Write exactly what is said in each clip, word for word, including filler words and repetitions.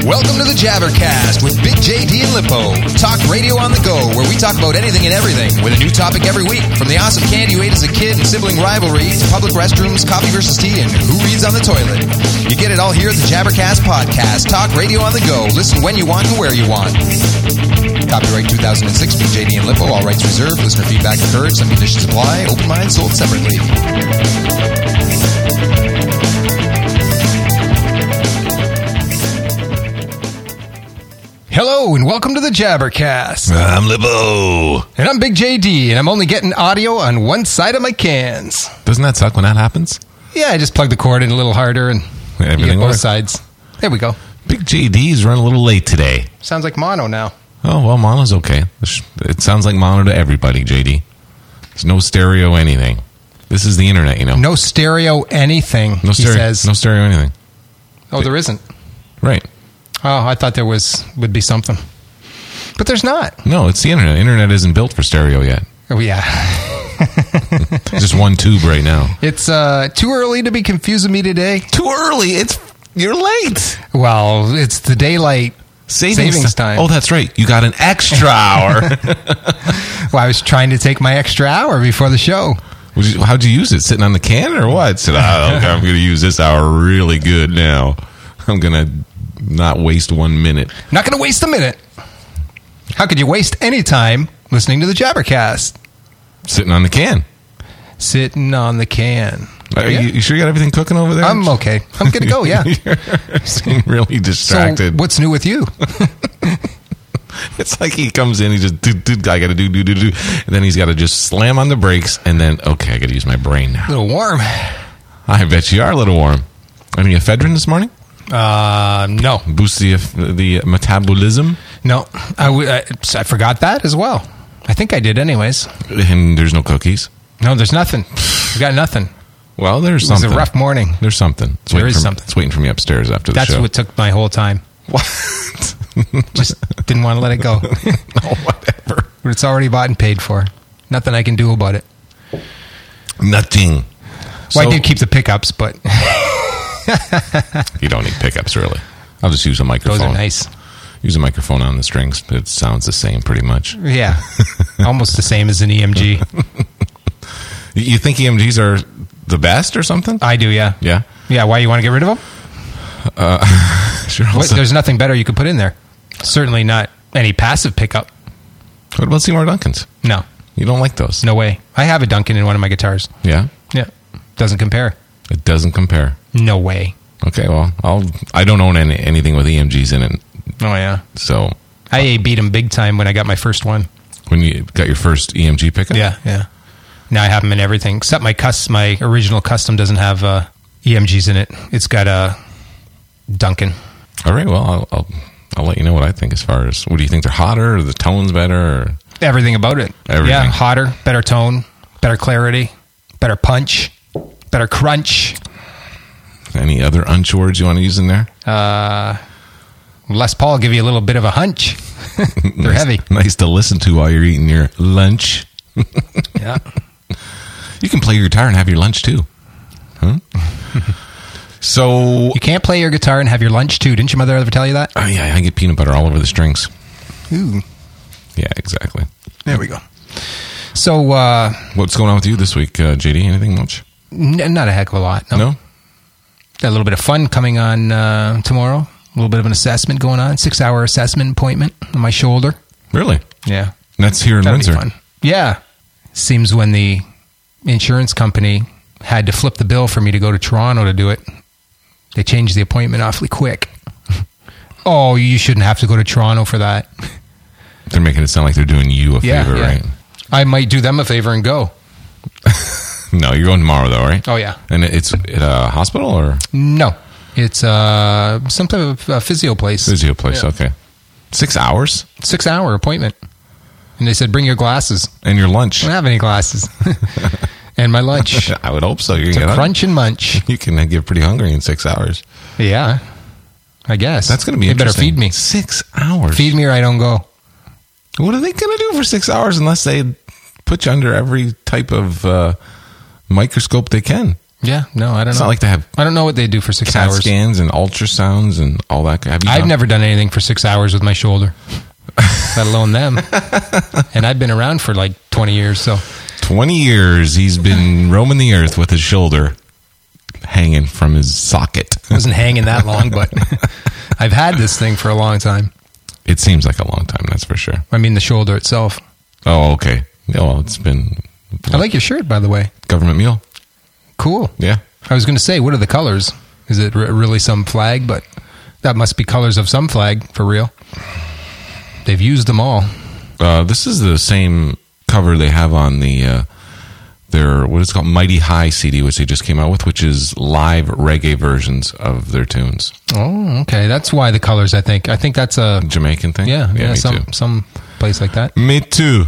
Welcome to the Jabbercast with Big J D and Lippo. Talk radio on the go, where we talk about anything and everything with a new topic every week. From the awesome candy you ate as a kid and sibling rivalry to public restrooms, coffee versus tea, and who reads on the toilet. You get it all here at the Jabbercast Podcast. Talk radio on the go. Listen when you want and where you want. Copyright two thousand six, Big J D and Lippo. All rights reserved. Listener feedback encouraged. Some conditions apply. Open mind sold separately. Hello and welcome to the Jabbercast. I'm Lippo. And I'm Big J D, and I'm only getting audio on one side of my cans. Doesn't that suck when that happens? Yeah, I just plug the cord in a little harder and Everything you get both works. sides. There we go. Big J D's run a little late today. Sounds like mono now. Oh, well, mono's okay. It sounds like mono to everybody, J D. There's no stereo anything. This is the internet, you know. No stereo anything, No stereo, he says. no stereo anything. Oh, there isn't. Right. Oh, I thought there was would be something. But there's not. No, it's the internet. Internet isn't built for stereo yet. Oh, yeah. Just one tube right now. It's uh, too early to be confusing me today. Too early. It's You're late. Well, it's the daylight Savings, savings time. Oh, that's right. You got an extra hour. Well, I was trying to take my extra hour before the show. You, how'd you use it? Sitting on the can or what? Said, oh, okay, I'm going to use this hour really good now. I'm going to not waste one minute. Not going to waste a minute. How could you waste any time listening to the Jabbercast? Sitting on the can. Sitting on the can. Are Yeah. you, you sure you got everything cooking over there? I'm okay. I'm good to go, yeah. You seem really distracted. So, what's new with you? It's like he comes in, he just, do, do, I got to do, do, do, do. And then he's got to just slam on the brakes, and then, okay, I got to use my brain now. A little warm. I bet you are a little warm. Any ephedrine this morning? Uh, no. Boost the, the metabolism? No. I, w- I, I forgot that as well. I think I did anyways. And there's no cookies? No, there's nothing. We got nothing. Well, there's It was something. a rough morning. There's something. It's There waiting is for, something. It's waiting for me upstairs after the That's show. what took my whole time. What? Just didn't want to let it go. No, whatever. But it's already bought and paid for. Nothing I can do about it. Nothing. Well, So- I did keep the pickups, but You don't need pickups, really. I'll just use a microphone. those are nice. Use a microphone on the strings. It sounds the same, pretty much. Yeah. Almost the same as an E M G. You think E M Gs are the best or something? I do, yeah. Yeah. Yeah, why you want to get rid of them? Sure. What, Also- there's nothing better you could put in there. Certainly not any passive pickup. What about Seymour Duncans? No. You don't like those? No way. I have a Duncan in one of my guitars. Yeah. Yeah. Doesn't compare. It doesn't compare. No way. Okay. Well, I'll. I don't own any, anything with E M Gs in it. Oh, yeah. So I beat him big time when I got my first one. when you got your first E M G pickup, Yeah, yeah. Now I have them in everything, except my cus- my original custom doesn't have uh, E M Gs in it. It's got a Duncan. All right. Well, I'll, I'll I'll let you know what I think as far as what do you think they're hotter or the tone's better or Everything about it. Everything. Yeah, hotter, better tone, better clarity, better punch, better crunch. any other unch words you want to use in there? Uh, Les Paul give you a little bit of a hunch. They're nice, heavy. Nice to listen to while you're eating your lunch. Yeah. You can play your guitar and have your lunch too. Huh? So, You can't play your guitar and have your lunch too. Didn't your mother ever tell you that? oh yeah, I get peanut butter all over the strings. Ooh. Yeah, exactly. There we go. So, uh, What's going on with you this week, uh, J D? Anything much? n- not a heck of a lot. No. No? Got a little bit of fun coming on uh, tomorrow. A little bit of an assessment going on. Six hour assessment appointment on my shoulder. Really? Yeah. That's here in That'll Windsor. be fun. Yeah. Seems when the insurance company had to flip the bill for me to go to Toronto to do it, they changed the appointment awfully quick. Oh, you shouldn't have to go to Toronto for that. They're making it sound like they're doing you a Yeah, favor, yeah. right? I might do them a favor and go. No, you're going tomorrow though, right? Oh, yeah. And it's at a hospital or No. It's uh, some type of uh, physio place. physio place? Yeah. Okay. Six hours? Six hour appointment. And they said, bring your glasses. And your lunch? I don't have any glasses. And my lunch. I would hope so. You're It's gonna a get crunch and munch. You can get pretty hungry in six hours. Yeah. I guess. That's going to be They better interesting. feed me. Six hours. Feed me or I don't go. What are they going to do for six hours unless they put you under every type of uh, microscope they can? Yeah, no, I don't It's know. not like they have I don't know what they do for six CAT hours. scans and ultrasounds and all that. Have you I've done? never done anything for six hours with my shoulder, let alone them. And I've been around for like twenty years, so. twenty years he's been roaming the earth with his shoulder hanging from his socket. I wasn't hanging that long, but I've had this thing for a long time. It seems like a long time, that's for sure. I mean, the shoulder itself. Oh, okay. Yeah, well, it's been I like your shirt, by the way. government meal. Cool. Yeah. I was going to say, what are the colors? Is it r- really some flag? But that must be colors of some flag, for real. They've used them all. Uh, this is the same cover they have on the uh, their what is it called Mighty High C D, which they just came out with, which is live reggae versions of their tunes. Oh, okay. That's why the colors, I think. I think that's a... Jamaican thing. Yeah, yeah, me some, too. some place like that. Me too.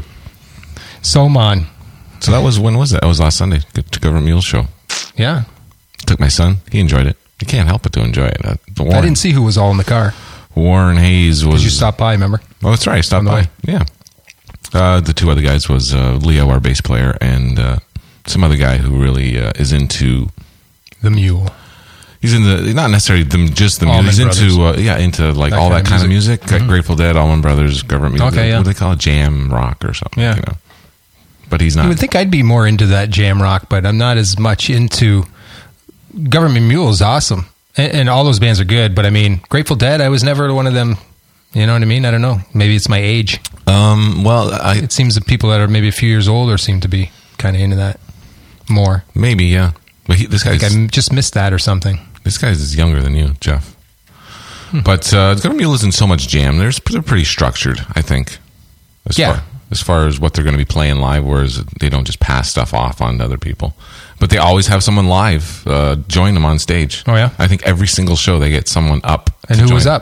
Soman. So that was when was that? That was last Sunday. To Government Mule show. Yeah. Took my son. He enjoyed it. You can't help but to enjoy it. Uh, the Warren, I didn't see who was all in the car. Warren Hayes was. Did you stop by, remember? Oh, that's right. I stopped On the by. way. Yeah. Uh, the two other guys was uh, Leo, our bass player, and uh, some other guy who really uh, is into. The Mule. He's in the not necessarily the, just the music. Allman He's Brothers. into uh, yeah into like That all kind that of kind of music. music. Like Grateful Dead, Allman Brothers, Government Music. Okay, yeah. What do they call it? Jam rock or something. Yeah. You know. But he's not. You would think I'd be more into that jam rock, but I'm not as much into... Government Mule is awesome. And, and all those bands are good, but I mean, Grateful Dead, I was never one of them. You know what I mean? I don't know. Maybe it's my age. Um. Well, I It seems that people that are maybe a few years older seem to be kind of into that more. maybe yeah. But he, this I guy's think I just missed that or something. this guy's younger than you, Jeff. Hmm. But uh, Government Mule isn't so much jam. They're, they're pretty structured, I think. As Yeah. Far, as far as what they're going to be playing live, whereas they don't just pass stuff off on to other people. But they always have someone live uh, join them on stage. Oh, yeah? I think every single show they get someone up. And to who was join. up?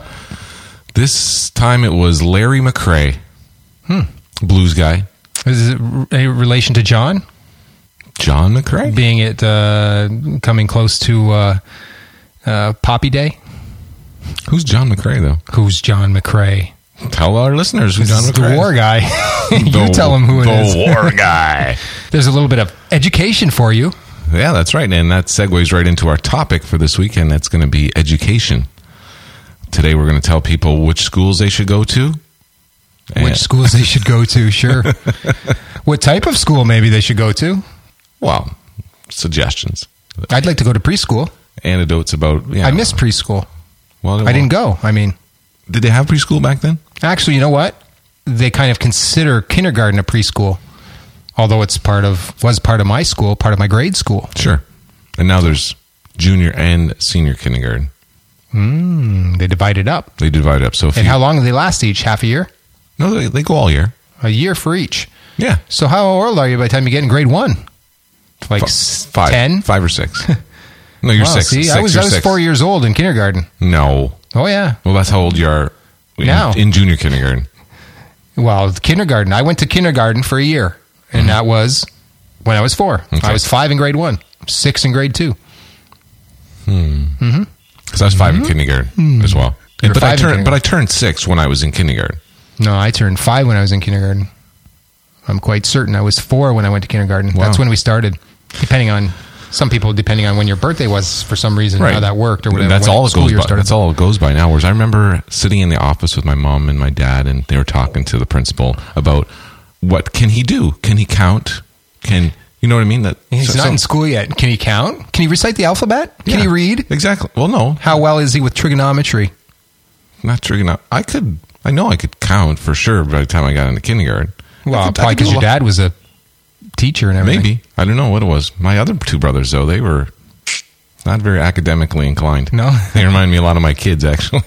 This time it was Larry McRae, Hmm. blues guy. Is it a relation to John? John McRae? Being it uh, coming close to uh, uh, Poppy Day? Who's John McRae, though? Who's John McRae? Tell our listeners who John This is McRae the war guy. you tell him who it the is. The war guy. There's a little bit of education for you. Yeah, that's right. And that segues right into our topic for this weekend. That's going to be education. Today we're going to tell people which schools they should go to. And- Which schools they should go to, sure. What type of school maybe they should go to? Well, suggestions. I'd like to go to preschool. Anecdotes about... Yeah, I miss preschool. Well, I didn't go. I mean, Did they have preschool back then? actually, you know what? They kind of consider kindergarten a preschool, although it's part of was part of my school, part of my grade school. Sure. And now there's junior and senior kindergarten. Mm, they divide it up. They divide it up. So if And you, how long do they last each? Half a year? No, they, they go all year. A year for each. Yeah. So how old are you by the time you get in grade one? Like F- s- five, ten? five or six. No, you're Wow, six. see, six I was you're I was six. four years old in kindergarten. No. Oh yeah. Well, that's how old you are in, Now. in junior kindergarten. Well, kindergarten. I went to kindergarten for a year, and Mm-hmm. that was when I was four. Okay. I was five in grade one, six in grade two. Because I was 5 in kindergarten as well. Hmm. You were But I five in turned, but kindergarten. I turned six when I was in kindergarten. No, I turned five when I was in kindergarten. I'm quite certain I was four when I went to kindergarten. Wow. That's when we started. Depending on some people, depending on when your birthday was, for some reason, how that worked or whatever. That's when all the it school goes year by. started. That's all it goes by now. Whereas I remember sitting in the office with my mom and my dad, and they were talking to the principal about what can he do? Can he count? Can you know what I mean? That He's so- not so- in school yet. Can he count? Can he recite the alphabet? Can Yeah, he read? Exactly. Well, no, How well is he with trigonometry? not trigonometry. I could. I know I could count for sure by the time I got into kindergarten. I Well, could- I probably could do because a your lot- dad was a teacher and everything. Maybe. I don't know what it was. My other two brothers, though, they were not very academically inclined. No? They remind me a lot of my kids, actually.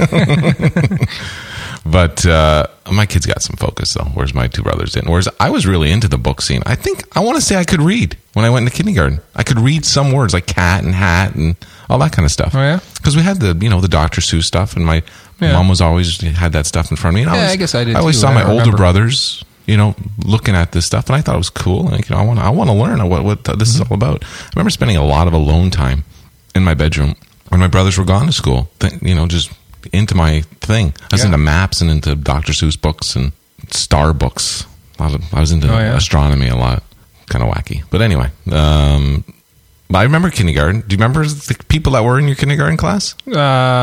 But uh, my kids got some focus, though, whereas my two brothers didn't. Whereas I was really into the book scene. I think, I want to say I could read when I went into kindergarten. I could read some words like cat and hat and all that kind of stuff. Oh, yeah? Because we had the, you know, the Doctor Seuss stuff, and my Yeah. mom was always, had that stuff in front of me. And Yeah, always, I guess I did, I always too. saw I my don't older remember. brothers, you know, looking at this stuff, and I thought it was cool. Like, you know, I want, I want to learn what what this is all about. I remember spending a lot of alone time in my bedroom when my brothers were gone to school. Th- you know, just into my thing. I was Yeah. into maps and into Doctor Seuss books and star books. A lot of, I was into Oh, yeah. astronomy a lot. Kind of wacky, but anyway. Um, I remember kindergarten. Do you remember the people that were in your kindergarten class? Uh,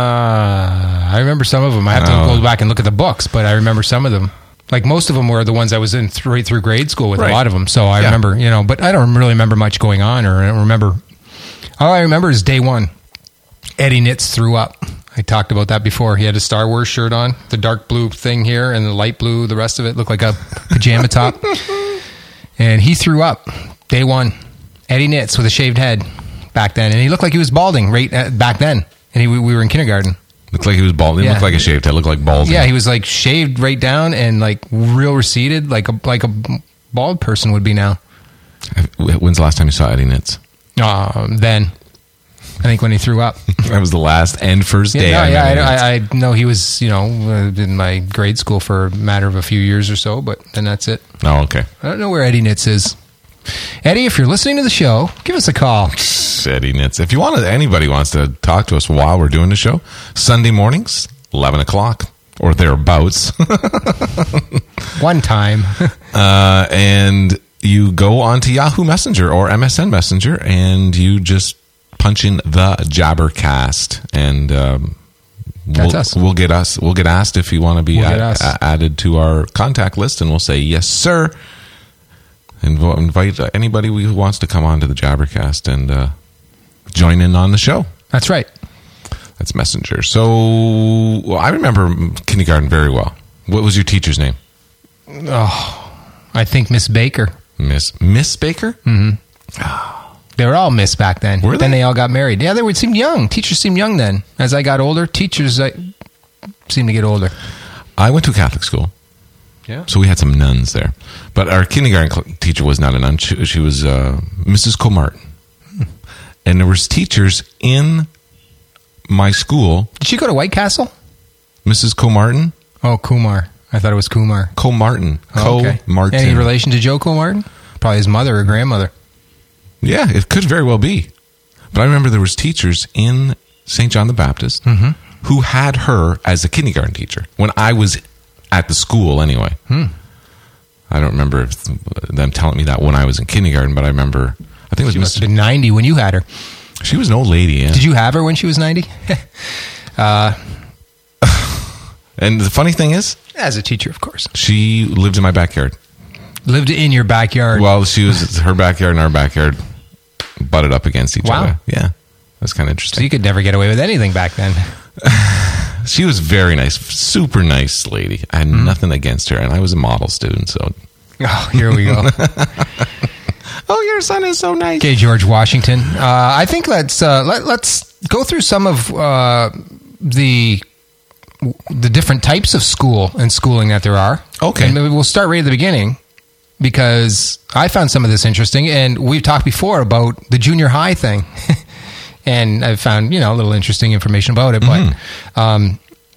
I remember some of them. I have to Oh. go back and look at the books, but I remember some of them. Like most of them were the ones I was in th- right through grade school with Right. a lot of them. So I Yeah. remember, you know, but I don't really remember much going on, or I don't remember. All I remember is day one. Eddie Nitz threw up. I talked about that before. He had a Star Wars shirt on, the dark blue thing here, and the light blue. The rest of it looked like a pajama top. And he threw up day one. Eddie Nitz with a shaved head back then, and he looked like he was balding right at, back then. And he, we were in kindergarten. Looked like he was bald. He Yeah. looked like a shaved head. Looked like bald. Yeah, he was like shaved right down and like real receded, like a like a bald person would be now. When's the last time you saw Eddie Nitz? Uh, then, I think when he threw up. That was the last and first day. Yeah, I no, yeah, met Eddie Nitz. I, I, I know he was, you know, uh, in my grade school for a matter of a few years or so, but then that's it. Oh, okay. I don't know where Eddie Nitz is. Eddie, if you're listening to the show, give us a call. Eddie Nitz. If you want to, anybody wants to talk to us while we're doing the show, Sunday mornings, eleven o'clock or thereabouts. One time. uh, and you go onto Yahoo Messenger or M S N Messenger and you just punch in the Jabbercast and um, That's we'll, us. we'll get us. We'll get asked if you want to be We'll get add- us. a- added to our contact list, and we'll say yes, sir. And we'll invite uh, anybody who wants to come on to the Jabbercast and uh, join in on the show. That's right. That's Messenger. So well, I remember kindergarten very well. What was your teacher's name? Oh, I think Miss Baker. Miss Miss Baker? They were all Miss back then. Were Then they? they all got married. Yeah, they would seem young. Teachers seemed young then. As I got older, teachers I, seemed to get older. I went to a Catholic school. Yeah. So we had some nuns there. But our kindergarten cl- teacher was not a nun. She, she was uh, Missus Comartin. And there was teachers in my school. Did she go to White Castle? Missus Comartin? Oh, Kumar. I thought it was Kumar. Comartin. Oh, okay. Comartin. Any relation to Joe Comartin? Probably his mother or grandmother. Yeah, it could very well be. But I remember there was teachers in Saint John the Baptist who had her as a kindergarten teacher when I was at the school anyway. Hmm. I don't remember if them telling me that when I was in kindergarten, but I remember, I think it was She must have Miss been ninety when you had her. She was an old lady, yeah. Did you have her when she was ninety? uh, And the funny thing is, as a teacher, of course. she lived in my backyard. Lived in your backyard. Well, she was her backyard and our backyard butted up against each Wow. other. Yeah, that's kind of So interesting. you could never get away with anything back then. She was very nice, super nice lady. I had Hmm. nothing against her, and I was a model student, so. Oh, here we go. Oh, your son is so nice. Okay, George Washington. Uh, I think let's uh, let, let's go through some of uh, the the different types of school and schooling that there are. Okay. And maybe we'll start right at the beginning because I found some of this interesting, and we've talked before about the junior high thing, and I found you know a little interesting information about it. But um,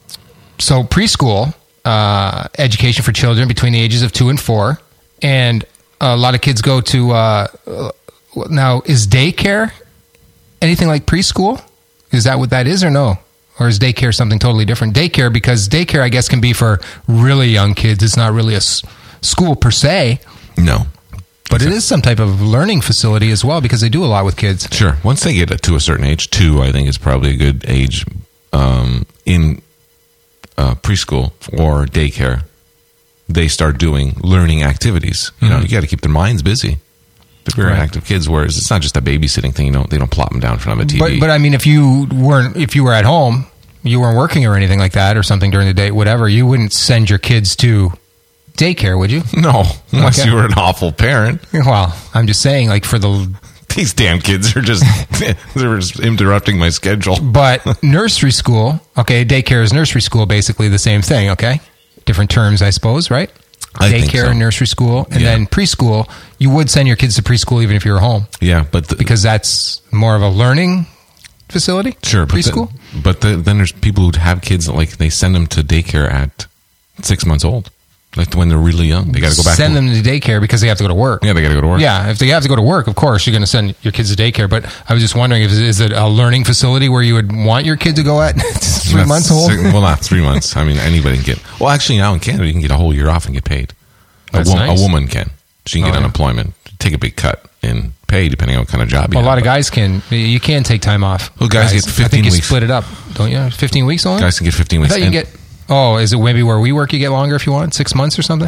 so preschool uh, education for children between the ages of two and four, and a lot of kids go to uh, now. Is daycare anything like preschool? Is that what that is, or no? Or is daycare something totally different? Daycare, because daycare, I guess, can be for really young kids. It's not really a s- school per se, No. but it is some type of learning facility as well because they do a lot with kids. Sure. Once they get to a certain age, two, I think is probably a good age um, in uh, preschool or daycare. They start doing learning activities. You know, you got to keep their minds busy. They're very Right. active kids. Whereas it's not just a babysitting thing. You know, they don't plop them down in front of a T V. But but I mean, if you weren't if you were at home, you weren't working or anything like that, or something during the day, whatever, you wouldn't send your kids to daycare, would you? no, unless Okay. you were an awful parent. Well, I'm just saying, like for the These damn kids are just they're just interrupting my schedule. but nursery school, okay, daycare is nursery school, basically the same thing, okay? Different terms, I suppose, right? I think Daycare so. and nursery school, and Yeah. then preschool. You would send your kids to preschool even if you were home Yeah, but the, because that's more of a learning facility. sure, but preschool. the- but the, then there's people who have kids that like they send them to daycare at six months old, like when they're really young. They got to go back. Send to, them to daycare because they have to go to work. Yeah, they got to go to work. Yeah, if they have to go to work, of course you're going to send your kids to daycare. But I was just wondering, if is it a learning facility where you would want your kid to go at three Not months old? six- well, not three months. I mean, anybody can get. Well, actually, now in Canada, you can get a whole year off and get paid. A, That's wo- nice. a woman can. She can Oh, get yeah. unemployment, take a big cut, in pay depending on what kind of job you Well, a have. lot of But guys can. You can take time off. Well, guys get I think fifteen you weeks. split it up, don't you? Fifteen weeks only. Guys can get fifteen I weeks. thought you And- can get. Oh, is it maybe where we work? You get longer if you want, six months or something.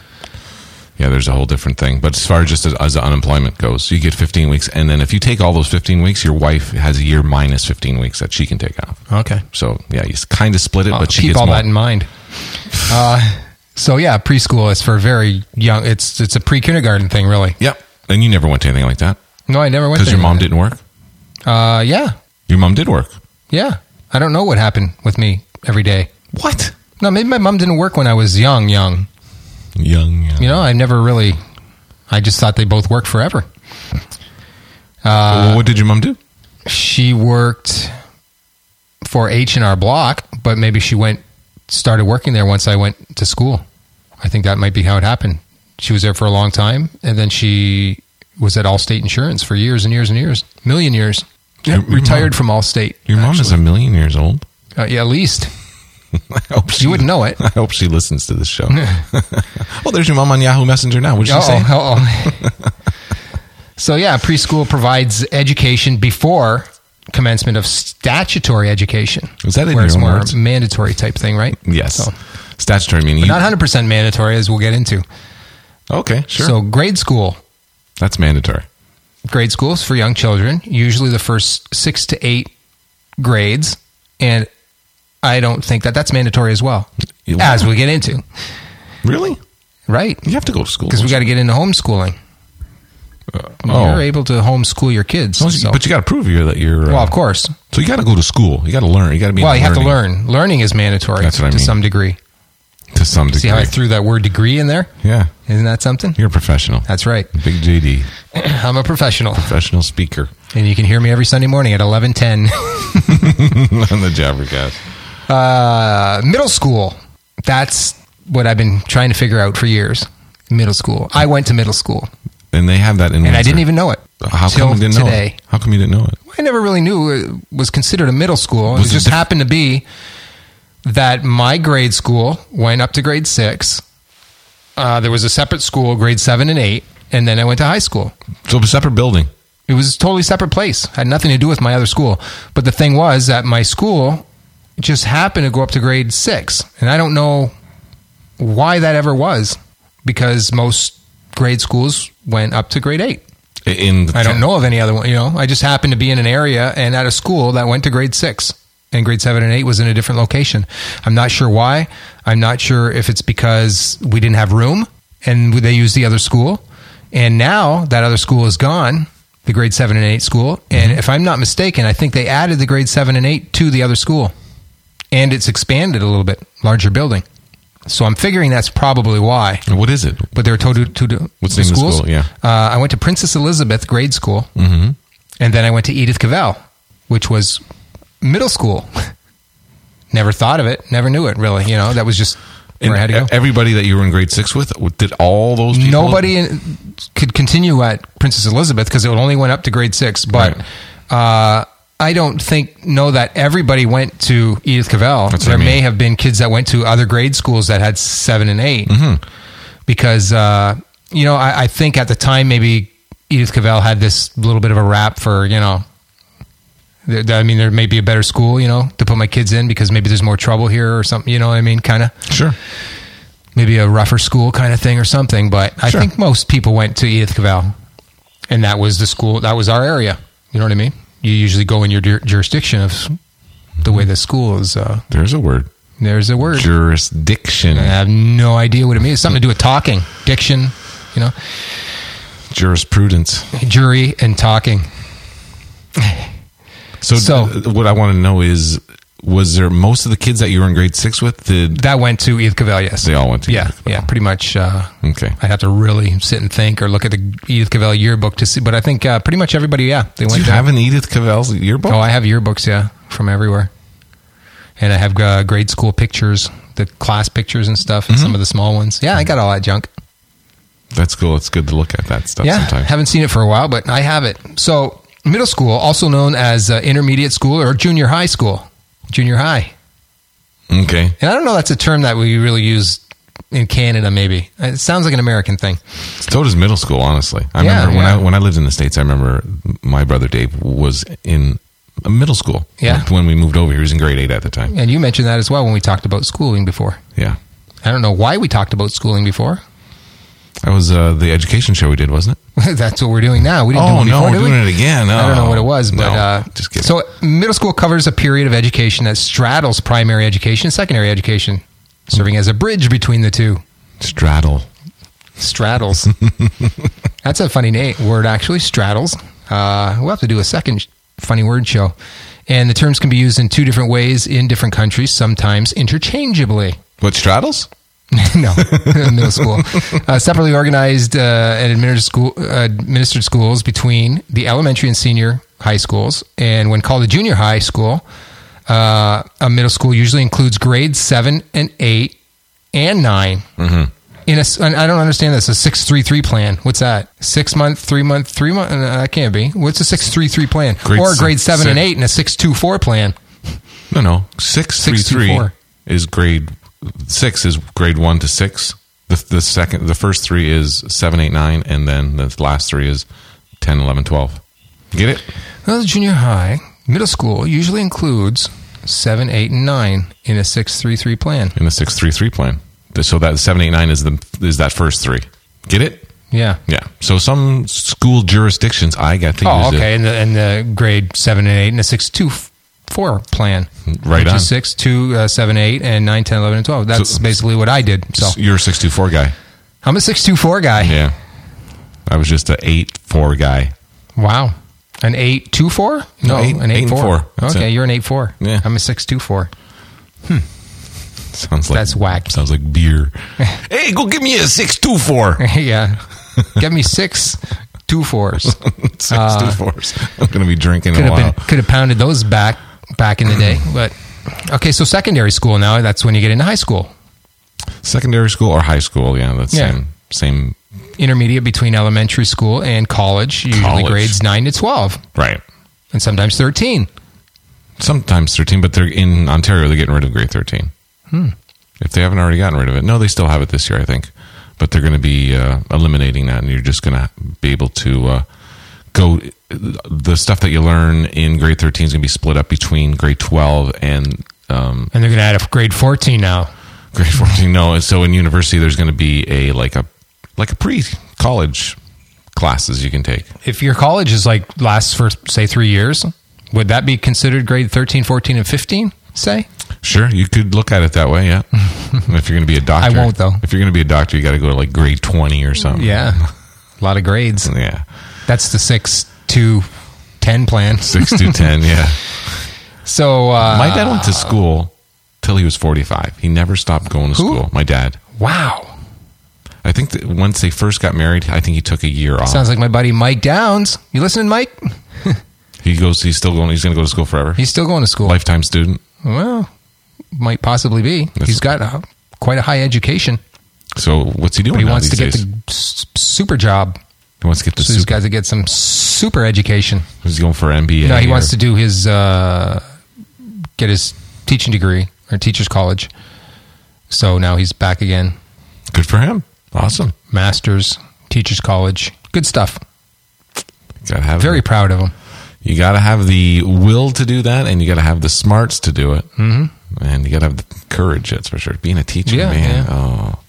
Yeah, there's a whole different thing. But as far as just as, as unemployment goes, you get fifteen weeks. And then if you take all those fifteen weeks, your wife has a year minus fifteen weeks that she can take off. Okay. So, yeah, you kind of split it, I'll but she keep gets all more. that in mind. Uh, so yeah, preschool is for very young. It's it's a pre-kindergarten thing, really. Yep. And you never went to anything like that? No, I never went Because there. your mom didn't work? Uh, yeah, Your mom did work. yeah. I don't know what happened with me every day. What? No, maybe my mom didn't work when I was young, young. Young, young. You know, I never really. I just thought they both worked forever. well, what did your mom do? She worked for H and R Block, but maybe she went started working there once I went to school. I think that might be how it happened. She was there for a long time, and then she was at Allstate Insurance for years and years and years, million years. Your- your Retired mom- from Allstate. Your mom is actually. a million years old. Uh, yeah, at least I hope she, you wouldn't know it. I hope she listens to this show. Well, there's your mom on Yahoo Messenger now. What did she say? Uh-oh, uh-oh. So yeah, preschool provides education before commencement of statutory education. Is that in where your it's own more words? mandatory type thing, right? Yes. So, Statutory meaning. but you- not one hundred percent mandatory, as we'll get into. Okay, sure. So grade school. That's mandatory. Grade schools for young children, usually the first six to eight grades. And I don't think that that's mandatory as well, You- as we get into. Really? Right. You have to go to school. Because we got to get into homeschooling. Uh, oh. You're able to homeschool your kids. Oh, so- But you got to prove you're that you're. Uh, well, of course. So you got to go to school. You got to learn. You got to be. Well, in you have to learning learn. Learning is mandatory That's what I to mean. some degree. to some degree. See how I threw that word degree in there? Yeah, Isn't that something? you're a professional. That's right. Big J D, I'm a professional. professional speaker And you can hear me every Sunday morning at eleven ten. on the Jabbercast. Uh, middle school. That's what I've been trying to figure out for years. Middle school. I went to middle school, And they have that in. and I Windsor. didn't even know it. How till come you didn't know today. it? How come you didn't know it? I never really knew it was considered a middle school. Was it it just diff- happened to be that my grade school went up to grade six. Uh, there was a separate school, grade seven and eight, and then I went to high school. So a separate building. It was a totally separate place. Had nothing to do with my other school. But the thing was that my school just happened to go up to grade six. And I don't know why that ever was, because most grade schools went up to grade eight. In the I don't know of any other one. You know, I just happened to be in an area and at a school that went to grade six, and grade seven and eight was in a different location. I'm not sure why. I'm not sure if it's because we didn't have room and they used the other school. And now that other school is gone, the grade seven and eight school. And if I'm not mistaken, I think they added the grade seven and eight to the other school, and it's expanded a little bit, larger building. So I'm figuring that's probably why. What is it? But they were told to, to do What's the the name of the schools. school? Yeah. Uh, I went to Princess Elizabeth grade school, Mm-hmm. and then I went to Edith Cavell, which was middle school. Never thought of it. Never knew it, really. You know, that was just where I had to go. Everybody that you were in grade six with, did all those people? Nobody in, could continue at Princess Elizabeth because it only went up to grade six. But uh, I don't think know that everybody went to Edith Cavell. That's what There I mean. may have been kids that went to other grade schools that had seven and eight, Mhm. because uh, you know I, I think at the time maybe Edith Cavell had this little bit of a rap for, you know. th- I mean, there may be a better school, you know, to put my kids in because maybe there's more trouble here or something. You know what I mean? Kind of. Sure. Maybe a rougher school kind of thing or something. But I Sure. think most people went to Edith Cavell, and that was the school. That was our area. You know what I mean? You usually go in your jur- jurisdiction of the way the school is. Uh, There's a word. there's a word. Jurisdiction. I have no idea what it means. It's something to do with talking, diction, you know, Jurisprudence. jury and talking. So, So- th- what I want to know is, was there most of the kids that you were in grade six with? Did That went to Edith Cavell, yes. they all went to? Yeah, Edith Cavell? yeah, pretty much. Uh, Okay. I'd have to really sit and think or look at the Edith Cavell yearbook to see. But I think uh, pretty much everybody, yeah, they Do went you there. have an Edith Cavell's yearbook? Oh, I have yearbooks, yeah, from everywhere. And I have uh, grade school pictures, the class pictures and stuff, and some of the small ones. Yeah, I got all that junk. That's cool. It's good to look at that stuff Yeah, sometimes. haven't seen it for a while, but I have it. So middle school, also known as uh, intermediate school or junior high school. Junior high. Okay. And I don't know that's a term that we really use in Canada, maybe. It sounds like an American thing. So does middle school, honestly. I Yeah, remember when yeah. I when I lived in the States, I remember my brother Dave was in a middle school. Yeah. When we moved over, he was in grade eight at the time. And you mentioned that as well when we talked about schooling before. Yeah. I don't know why we talked about schooling before. That was uh, the education show we did, wasn't it? That's what we're doing now. We didn't Oh, do it no, before, we're did we? doing it again. I don't know Oh, what it was, but no, uh, just kidding. So middle school covers a period of education that straddles primary education and secondary education, serving as a bridge between the two. Straddle. Straddles. That's a funny name, word, actually. Straddles. Uh, we'll have to do a second sh- funny word show. And the terms can be used in two different ways in different countries, sometimes interchangeably. What, straddles? No, middle school. Uh, separately organized uh, and administered, school, uh, administered schools between the elementary and senior high schools. And when called a junior high school, uh, a middle school usually includes grades seven and eight and nine. Mm-hmm. In a, and I don't understand this, a six three three plan. What's that? Six month, three month, three month? Uh, that can't be. What's a six three three plan? Grade or a se- grade seven se- and eight and a six two four plan. No, no. Six, three, Six, two, three four. is grade six is grade one to six. The the second, the first three is seven, eight, nine, and then the last three is ten, eleven, twelve. Get it? Well, junior high, middle school usually includes seven, eight, and nine in a six three three plan. In the six, three, three plan. So that seven, eight, nine is the is that first three. Get it? Yeah. Yeah. So some school jurisdictions, I got to Oh, use okay. it. And the, and the grade seven and eight and a six two four plan. Right which on. is six, two, uh, seven, eight, and nine, ten, eleven, and twelve. That's So- basically what I did. So You're a six two four guy. I'm a six two four guy. Yeah. I was just a eight four guy. Wow. An eight two four? No, No, eight- an eight eight and four. four. That's Okay, it. you're an eight four. Yeah. I'm a six two four. Sounds like That's whack. Sounds like beer. Hey, go give me a six two four. Yeah. Get me six two fours. Six two fours. I'm gonna be drinking in Could a have while. been could have pounded those back back in the day, but okay. So secondary school now. That's when you get into high school. Secondary school or high school? Yeah, that's Yeah. same same. Intermediate between elementary school and college. Usually College. grades nine to twelve, Right. and sometimes thirteen. Sometimes thirteen, but they're in Ontario. They're getting rid of grade thirteen. Hmm. If they haven't already gotten rid of it, no, they still have it this year, I think. But they're going to be uh, eliminating that, and you're just going to be able to uh, go. The stuff that you learn in grade thirteen is going to be split up between grade twelve and um, And they're going to add a grade fourteen now. grade fourteen. No, and so in university, there's going to be a like a like a pre-college classes you can take. If your college is like lasts for say three years, would that be considered grade thirteen, fourteen, and fifteen? Say. Sure, you could look at it that way. Yeah, if you're going to be a doctor, I won't, though. If you're going to be a doctor, you got to go to like grade twenty or something. Yeah. A lot of grades. Yeah. That's the six to ten plan. Six to ten, yeah. So uh, My dad went to school till he was forty-five. He never stopped going to Who? school. My dad. Wow. I think that once they first got married, I think he took a year off. Sounds like my buddy Mike Downs. You listening, Mike? he goes. He's still going. He's going to go to school forever. He's still going to school. Lifetime student. Well, might possibly be. That's- He's got a, quite a high education, So what's he doing? but he now wants to these get days? the s- super job. He wants to get the So he's super. got to get some super education. He's going for M B A. No, he wants or- to do his uh, get his teaching degree or teacher's college. So now he's back again. Good for him. Awesome. Master's, teacher's college, good stuff. Got to have Very proud of him. You got to have the will to do that, and you got to have the smarts to do it, mm-hmm. and you got to have the courage. That's for sure. Being a teacher, Yeah, man. yeah. Oh,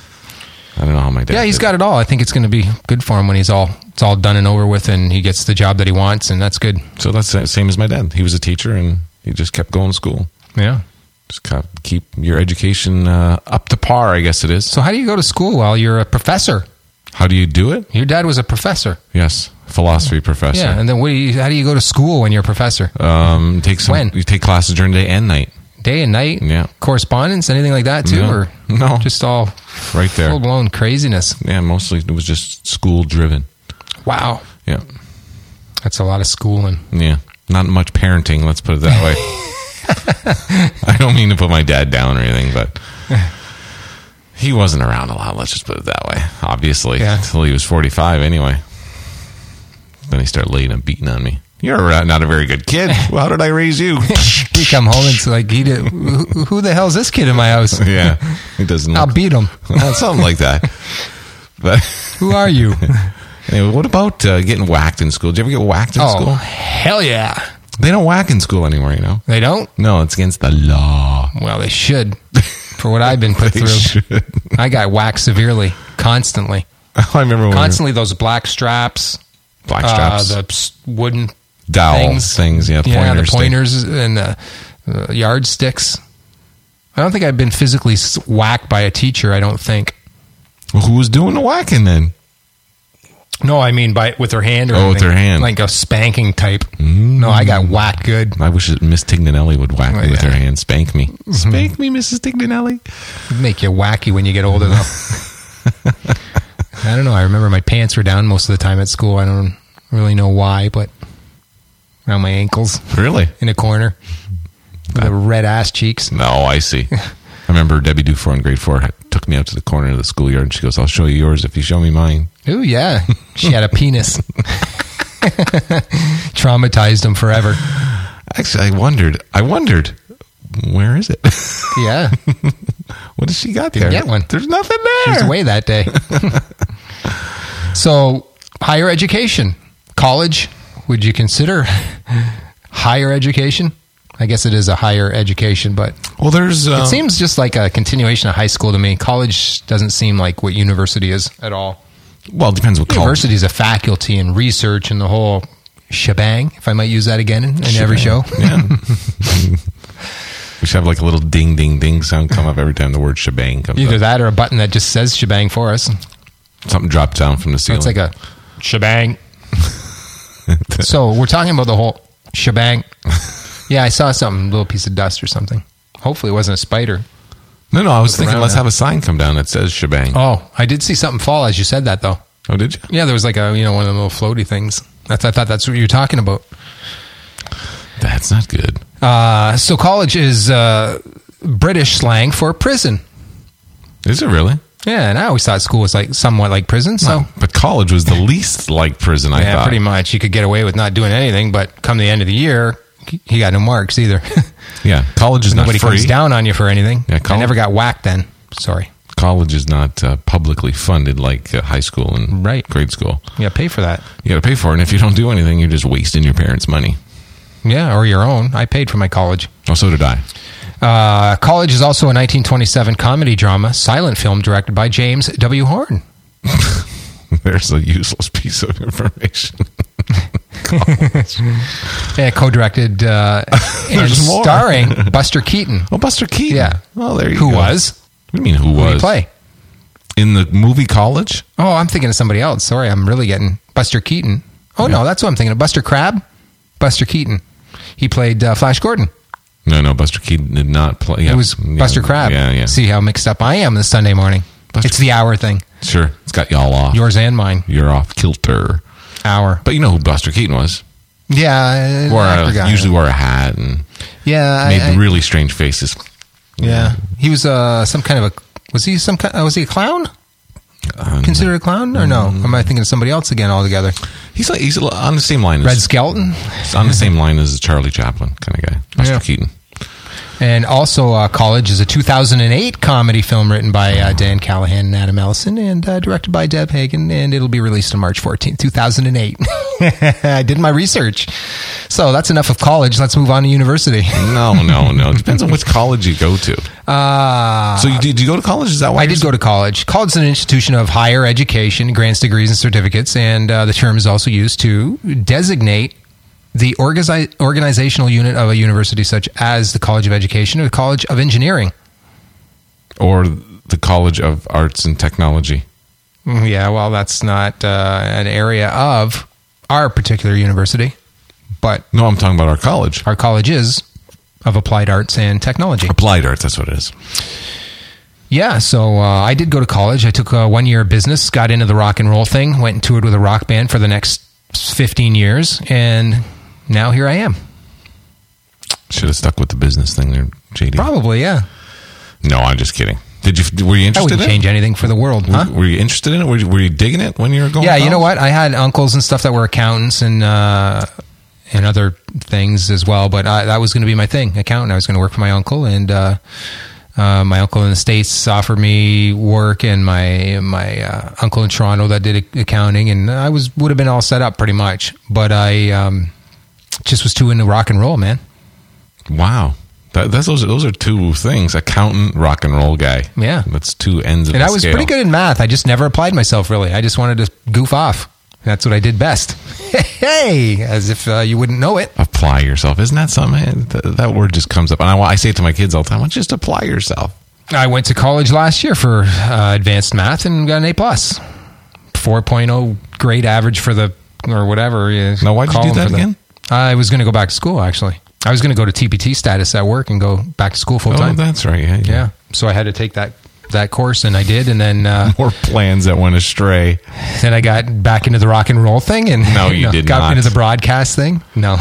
I don't know how my dad. Yeah, he's did got it all. I think it's going to be good for him when he's all it's all done and over with, and he gets the job that he wants, and that's good. it. So that's the same as my dad. He was a teacher, and he just kept going to school. Yeah. Just got keep your education uh, up to par, I guess it is. So how do you go to school while you're a professor? How do you do it? Your dad was a professor. Yes, philosophy professor. Yeah, and then what do you, how do you go to school when you're a professor? Um, take some. When? You take classes during the day and night. Day and night? Yeah. Correspondence, anything like that too? No. Or No. just all Right there. full blown craziness? Yeah, mostly it was just school driven. Wow. Yeah, That's a lot of schooling. yeah. Not much parenting. Let's put it that way. I don't mean to put my dad down or anything, but he wasn't around a lot. Let's just put it that way. Obviously, Yeah. until he was forty-five. Anyway, then he started laying and beating on me. You're uh, not a very good kid. Well, how did I raise you? He come home and it's like, he did, who, who the hell's this kid in my house? Yeah, he doesn't. I'll Look, beat him. something like that. But Who are you? anyway, what about uh, getting whacked in school? Did you ever get whacked in Oh, school? hell yeah. They don't whack in school anymore, you know. They don't? No, it's against the law. Well, they should. For what I've been put They through. should. I got whacked severely, constantly. I remember when Constantly those black straps. we were, black straps, Uh, the s- wooden dowel things. things, yeah, yeah, the pointers, pointers and the uh, yardsticks. I don't think I've been physically s- whacked by a teacher, I don't think. Well, who was doing the whacking then? No, I mean by with her hand or Oh, with anything. her hand. Like a spanking type. Mm. No, I got whacked good. I wish that Miss Tignanelli would whack Oh, me with yeah. her hand, spank me, spank me, Missus Tignanelli. It'd make you wacky when you get older, though. I don't know. I remember my pants were down most of the time at school. I don't really know why, but around my ankles Really? in a corner with the red ass cheeks. No, I see. I remember Debbie Dufour in grade four had- took me out to the corner of the schoolyard, and she goes, "I'll show you yours if you show me mine." Ooh, yeah. She had a penis. Traumatized him forever. Actually, I wondered. I wondered, where is it? Yeah. What has she got Didn't there? get one. There's nothing there. She was away that day. So, higher education. College, would you consider higher education? I guess it is a higher education, but Well, there's. Um, it seems just like a continuation of high school to me. College doesn't seem like what university is at all. well, it depends what college. University is a faculty and research and the whole shebang, if I might use that again in, in every show. Yeah. We should have like a little ding, ding, ding sound come up every time the word shebang comes Either up. that or a button that just says shebang for us. Something dropped down from the So ceiling. it's like a shebang. So we're talking about the whole shebang. Yeah, I saw something, a little piece of dust or something. Hopefully it wasn't a spider. no, no. I was Look thinking, around let's now. have a sign come down that says shebang. Oh, Oh, I did see something fall as you said that, though. did you? Yeah, there was like a, you know, one of the little floaty things. That's, I thought that's what you were talking about. That's not good. Uh, so college is uh, British slang for prison. Is it really? Yeah, and I always thought school was like somewhat like prison. So No, but college was the least like prison. I yeah, thought. pretty much. You could get away with not doing anything, but come the end of the year, he got no marks either. Yeah, college is not Nobody free. comes down on you for anything. Yeah, I college- never got whacked then. Sorry. College is not uh, publicly funded like uh, high school and Right. grade school. Yeah, pay for that. You got to pay for it, and if you don't do anything, you're just wasting your parents' money. Yeah, or your own. I paid for my college. Oh, so did I. Uh, college is also a nineteen twenty-seven comedy drama, silent film directed by James W. Horn. There's a useless piece of information. Yeah, co-directed uh, and There's more. starring Buster Keaton. Oh, Buster Keaton. Yeah. Oh, there you Who go. was? What do you mean, who Who did was? he play? In the movie College? Oh, I'm thinking of somebody else. Sorry, I'm really getting Buster Keaton. Oh, no, that's what I'm thinking of. Buster Crabbe? Buster Keaton. He played uh, Flash Gordon. No, no, Buster Keaton did not play. Yeah, It was yeah, Buster Crabbe. Yeah, yeah. See how mixed up I am this Sunday morning. Buster- It's the hour thing. Sure. It's got y'all off. Yours and mine. You're off kilter. Hour. But you know who Buster Keaton was. Yeah. Wore I a, forgot. usually wore a hat and Yeah. made I, I, really strange faces. yeah. He was uh, some kind of a. Was he some kind? Uh, was he a clown? Um, Considered a clown or no? Am I thinking of somebody else again altogether? He's like he's on the same line. Red As, Skelton. he's on the same line as Charlie Chaplin kind of guy. Buster Yeah. Keaton. And also, uh, College is a two thousand eight comedy film written by uh, Dan Callahan and Adam Ellison and uh, directed by Deb Hagen, and it'll be released on March fourteenth, two thousand eight. I did my research. So that's enough of college. Let's move on to university. No, no, no. It depends on which college you go to. Uh, So you, did you go to college? Is that why I you're did go to college. College is an institution of higher education, grants degrees and certificates, and uh, the term is also used to designate the organi- organizational unit of a university such as the College of Education or the College of Engineering. or the College of Arts and Technology? Mm, Yeah, well, that's not uh, an area of our particular university, but No, I'm talking about our college. our college is of applied arts and technology. Applied Arts, that's what it is. Yeah, so uh, I did go to college. I took uh, one year of business, got into the rock and roll thing, went and toured with a rock band for the next fifteen years, and now here I am. Should have stuck with the business thing there, J D. Probably, yeah. No, I'm just kidding. Did you? Were you I interested wouldn't in change anything for the world, it? huh? Were, were you interested in it? Were you, were you digging it when you were going? Yeah, to you know college? what? I had uncles and stuff that were accountants and uh, and other things as well. But I, that was going to be my thing, accountant. I was going to work for my uncle, and uh, uh, my uncle in the States offered me work, and my my uh, uncle in Toronto that did accounting, and I was would have been all set up pretty much. But I um, just was too into rock and roll, man. Wow. That, that's those. Those are two things: accountant, rock and roll guy. Yeah, that's two ends of. And the I was scale. pretty good in math. I just never applied myself really. I just wanted to goof off. That's what I did best. Hey, as if uh, you wouldn't know it. Apply yourself. Isn't that something? That, that word just comes up, and I, I say it to my kids all the time. Well, just apply yourself. I went to college last year for uh, advanced math and got an A plus, four point oh grade average for the or whatever. Yeah, now, why'd you do that again? The, I was going to go back to school actually. I was going to go to T P T status at work and go back to school full time. Oh, that's right. Yeah, yeah. yeah. So I had to take that that course, and I did, and then uh, more plans that went astray. Then I got back into the rock and roll thing, and no, you, you know, did got not. into the broadcast thing. No.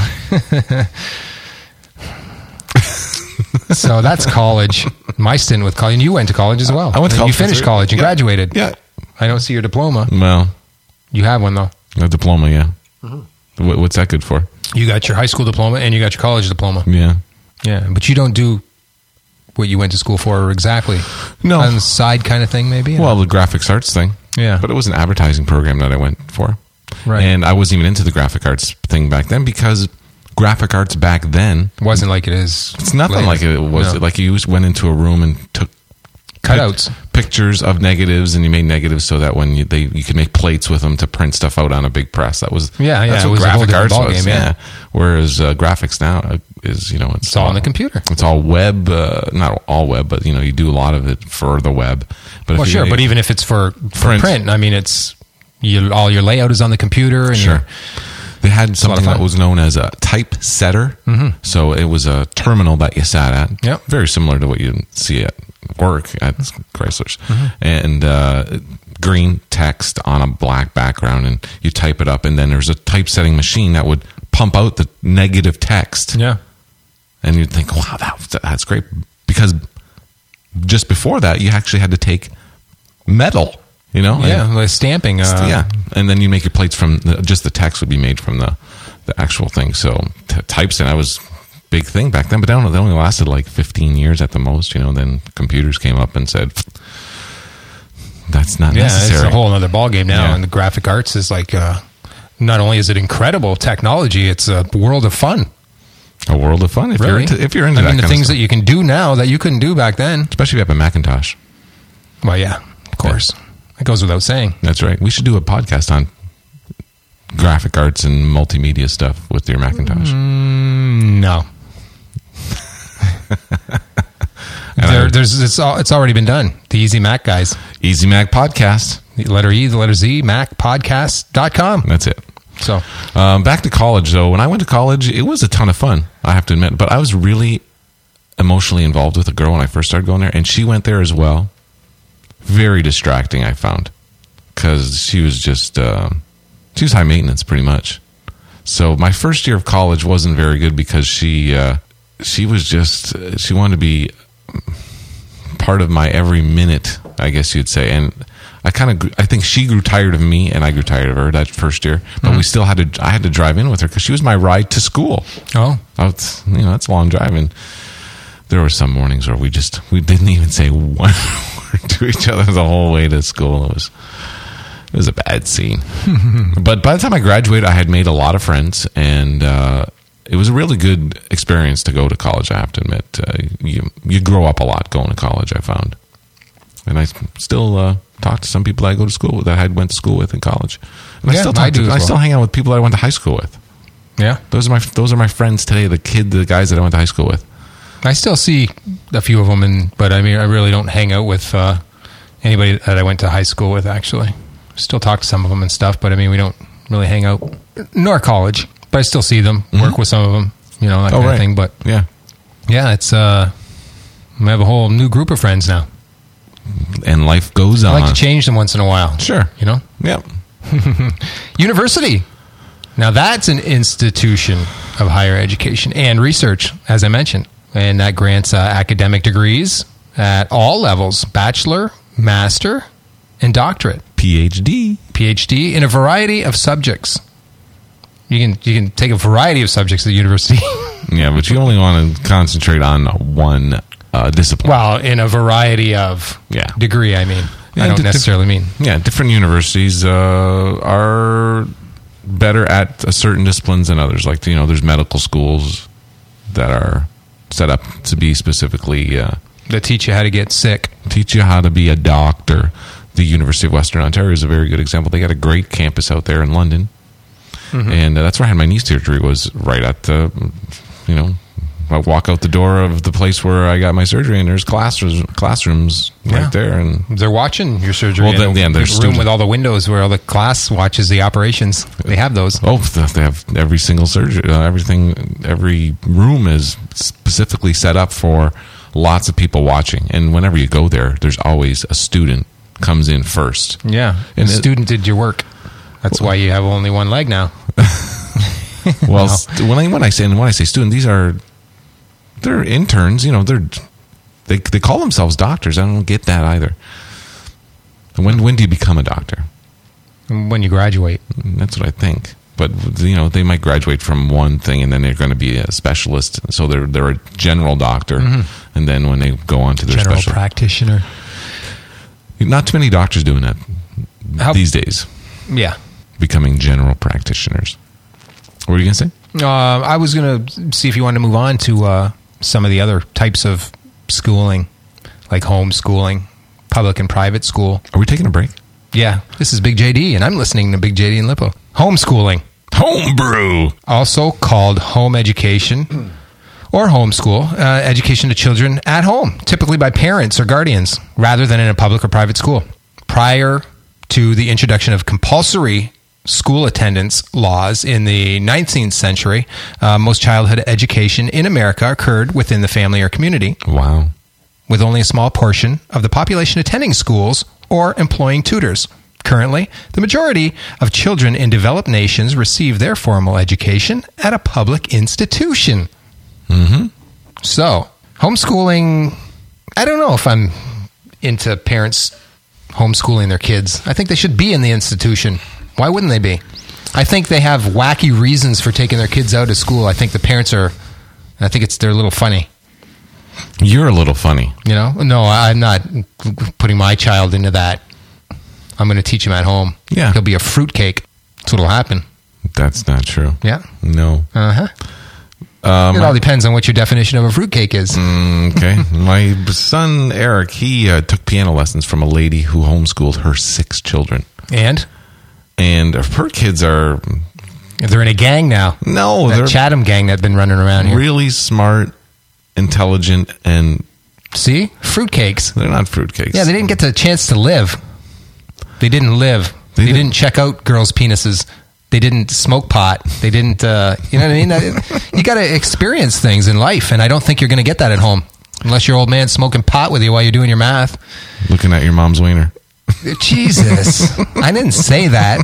So that's college. My stint with college. And you went to college as well. I went to college. You finished college and yeah. graduated. Yeah. I don't see your diploma. Well, you have one though. A diploma, yeah. Mm-hmm. What, what's that good for? You got your high school diploma and you got your college diploma. Yeah. Yeah, but you don't do what you went to school for exactly. No. On the side kind of thing, maybe? Well, the graphics arts thing. Yeah. But it was an advertising program that I went for. Right. And I wasn't even into the graphic arts thing back then because graphic arts back then wasn't like it is. It's nothing later. like it was. No. Like you just went into a room and took cutouts, pictures of negatives, and you made negatives so that when you they you could make plates with them to print stuff out on a big press. That was yeah, yeah. That's it what was graphic a whole arts ball was. Game, yeah. yeah. Whereas uh, graphics now is you know it's, it's all on the computer. It's all web, uh, not all web, but you know you do a lot of it for the web. But well, if sure. you, But even if it's for, for print. print, I mean, it's you, all your layout is on the computer. And sure. They had something that was known as a typesetter. Mm-hmm. So it was a terminal that you sat at. Yep. Very similar to what you see at work at Chrysler's. Mm-hmm. And uh, green text on a black background, and you type it up, and then there's a typesetting machine that would pump out the negative text. Yeah. And you'd think, wow, that, that's great. Because just before that, you actually had to take metal. You know, yeah, and, like stamping. Uh, yeah, and then you make your plates from the, just the text would be made from the, the actual thing. So t- typesetting, that was a big thing back then, but they only, they only lasted like fifteen years at the most. You know, then computers came up and said that's not yeah, necessary. It's a whole other ballgame now, Yeah. and the graphic arts is like uh, not only is it incredible technology, it's a world of fun. A world of fun if really? you're into, if you're into I that mean, the kind things of stuff. that you can do now that you couldn't do back then. Especially if you have a Macintosh. Well, yeah, of course. Yeah. It goes without saying. That's right. We should do a podcast on graphic arts and multimedia stuff with your Macintosh. Mm, no. there, there's it's all, it's already been done. The Easy Mac guys. Easy Mac Podcast. The letter E, the letter Z, mac podcast dot com. That's it. So um, back to college, though. When I went to college, it was a ton of fun, I have to admit. But I was really emotionally involved with a girl when I first started going there, and she went there as well. Very distracting, I found, because she was just uh, she was high maintenance, pretty much. So my first year of college wasn't very good because she uh, she was just she wanted to be part of my every minute, I guess you'd say, and I kind of I think she grew tired of me, and I grew tired of her that first year. But mm-hmm. we still had to I had to drive in with her because she was my ride to school. Oh, was, you know that's a long drive, and there were some mornings where we just we didn't even say one word to each other the whole way to school. It was it was a bad scene. But by the time I graduated, I had made a lot of friends, and uh, it was a really good experience to go to college. I have to admit, uh, you you grow up a lot going to college. I found, and I still uh, talk to some people I go to school with that I went to school with in college, and yeah, I still talk I do. To, as I well. still hang out with people that I went to high school with. Yeah, those are my those are my friends today. The kid, the guys that I went to high school with. I still see a few of them, and but I mean, I really don't hang out with uh, anybody that I went to high school with. Actually, still talk to some of them and stuff, but I mean, we don't really hang out. Nor college, but I still see them, mm-hmm. work with some of them, you know, that oh, kind right. of thing. But yeah, yeah, it's uh, we have a whole new group of friends now, and life goes on. I like to change them once in a while. Sure, you know. Yep. University. Now that's an institution of higher education and research, as I mentioned, and that grants uh, academic degrees at all levels: bachelor, master, and doctorate. P H D. P H D in a variety of subjects. You can you can take a variety of subjects at the university. Yeah, but you only want to concentrate on one uh, discipline. Well, in a variety of Yeah. degree, I mean. Yeah, I don't di- necessarily mean. Yeah, different universities uh, are better at uh, certain disciplines than others. Like, you know, there's medical schools that are set up to be specifically uh, They teach you how to get sick. teach you how to be a doctor. The University of Western Ontario is a very good example. They got a great campus out there in London. Mm-hmm. And uh, that's where I had my knee surgery, was right at the, you know, I walk out the door of the place where I got my surgery, and there's classrooms, classrooms Yeah. right there. And They're watching your surgery. Well, in then- a yeah, there's room student- with all the windows where all the class watches the operations. They have those. oh, they have every single surgery, uh, everything, every room is specifically set up for lots of people watching. And whenever you go there, there's always a student comes in first. Yeah. And And it- student did your work. That's why you have only one leg now. Well, No. st- when I when I say and when I say student, these are they're interns. You know, they're they they call themselves doctors. I don't get that either. When when do you become a doctor? When you graduate. That's what I think. But you know, they might graduate from one thing and then they're going to be a specialist. So they're they're a general doctor, and then when they go on to their General special, practitioner. not too many doctors doing that How- these days, Yeah. becoming general practitioners. What were you going to say? Uh, I was going to see if you wanted to move on to uh, some of the other types of schooling, like homeschooling, public and private school. Are we taking a break? Yeah. This is Big J D, and I'm listening to Big J D and Lippo. Homeschooling, Homebrew. also called home education or homeschool, uh, education to children at home, typically by parents or guardians, rather than in a public or private school. Prior to the introduction of compulsory school attendance laws in the nineteenth century, uh, most childhood education in America occurred within the family or community, Wow. with only a small portion of the population attending schools or employing tutors. Currently, the majority of children in developed nations receive their formal education at a public institution. Mm-hmm. So, homeschooling, I don't know if I'm into parents homeschooling their kids. I think they should be in the institution. Why wouldn't they be? I think they have wacky reasons for taking their kids out of school. I think the parents are, I think it's they're a little funny. You're a little funny. You know? No, I'm not putting my child into that. I'm going to teach him at home. Yeah. He'll be a fruitcake. That's what'll happen. That's not true. Yeah. No. Uh-huh. Um, It all depends on what your definition of a fruitcake is. Mm, okay. My son, Eric, he uh, took piano lessons from a lady who homeschooled her six children. And And her kids are, they're in a gang now. no, That they're Chatham gang that's been running around here. really smart, intelligent, and See? Fruitcakes. they're not fruitcakes. Yeah, they didn't get the chance to live. They didn't live. They They, didn't- didn't check out girls' penises. They didn't smoke pot. They didn't, uh, you know what I mean? That, you got to experience things in life, and I don't think you're going to get that at home. Unless your old man's smoking pot with you while you're doing your math. Looking at your mom's wiener. Jesus. I didn't say that.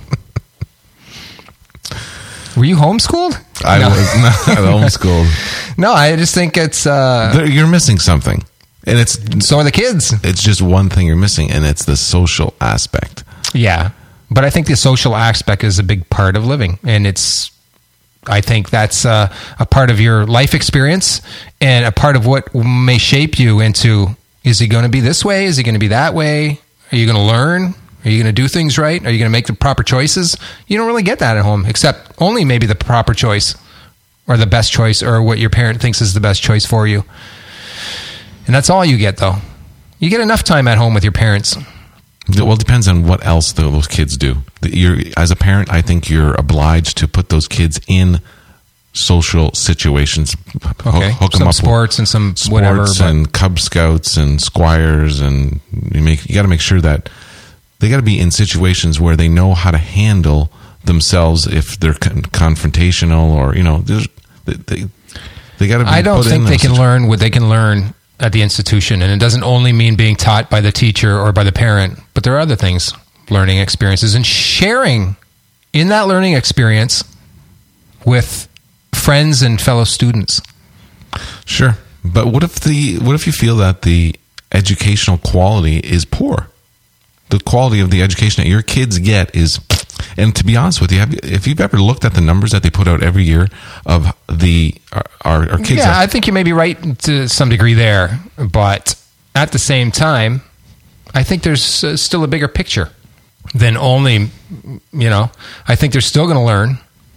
Were you homeschooled? I no. was not homeschooled. No, I just think it's, uh, There- You're missing something. And it's so are the kids. it's just one thing you're missing, and it's the social aspect. Yeah. But I think the social aspect is a big part of living. And it's, I think that's uh, a part of your life experience and a part of what may shape you into, is he going to be this way? Is he going to be that way? Are you going to learn? Are you going to do things right? Are you going to make the proper choices? You don't really get that at home, except only maybe the proper choice or the best choice or what your parent thinks is the best choice for you. And that's all you get, though. You get enough time at home with your parents. Well, it depends on what else those kids do. You're, as a parent, I think you're obliged to put those kids in social situations. Okay, Hook them some up sports and some with whatever. sports but- and Cub Scouts and Squires, and you make you got to make sure that they got to be in situations where they know how to handle themselves if they're con- confrontational, or you know, there's- they they, they got to. I don't think they can learn what they can learn at the institution, and it doesn't only mean being taught by the teacher or by the parent, but there are other things, learning experiences, and sharing in that learning experience with friends and fellow students. Sure, but what if the what if you feel that the educational quality is poor? The quality of the education that your kids get is And to be honest with you, have you, if you've ever looked at the numbers that they put out every year of the our, our, our kids, Yeah, are, I think you may be right to some degree there, but at the same time, I think there's uh, still a bigger picture than only, you know, I think they're still going to learn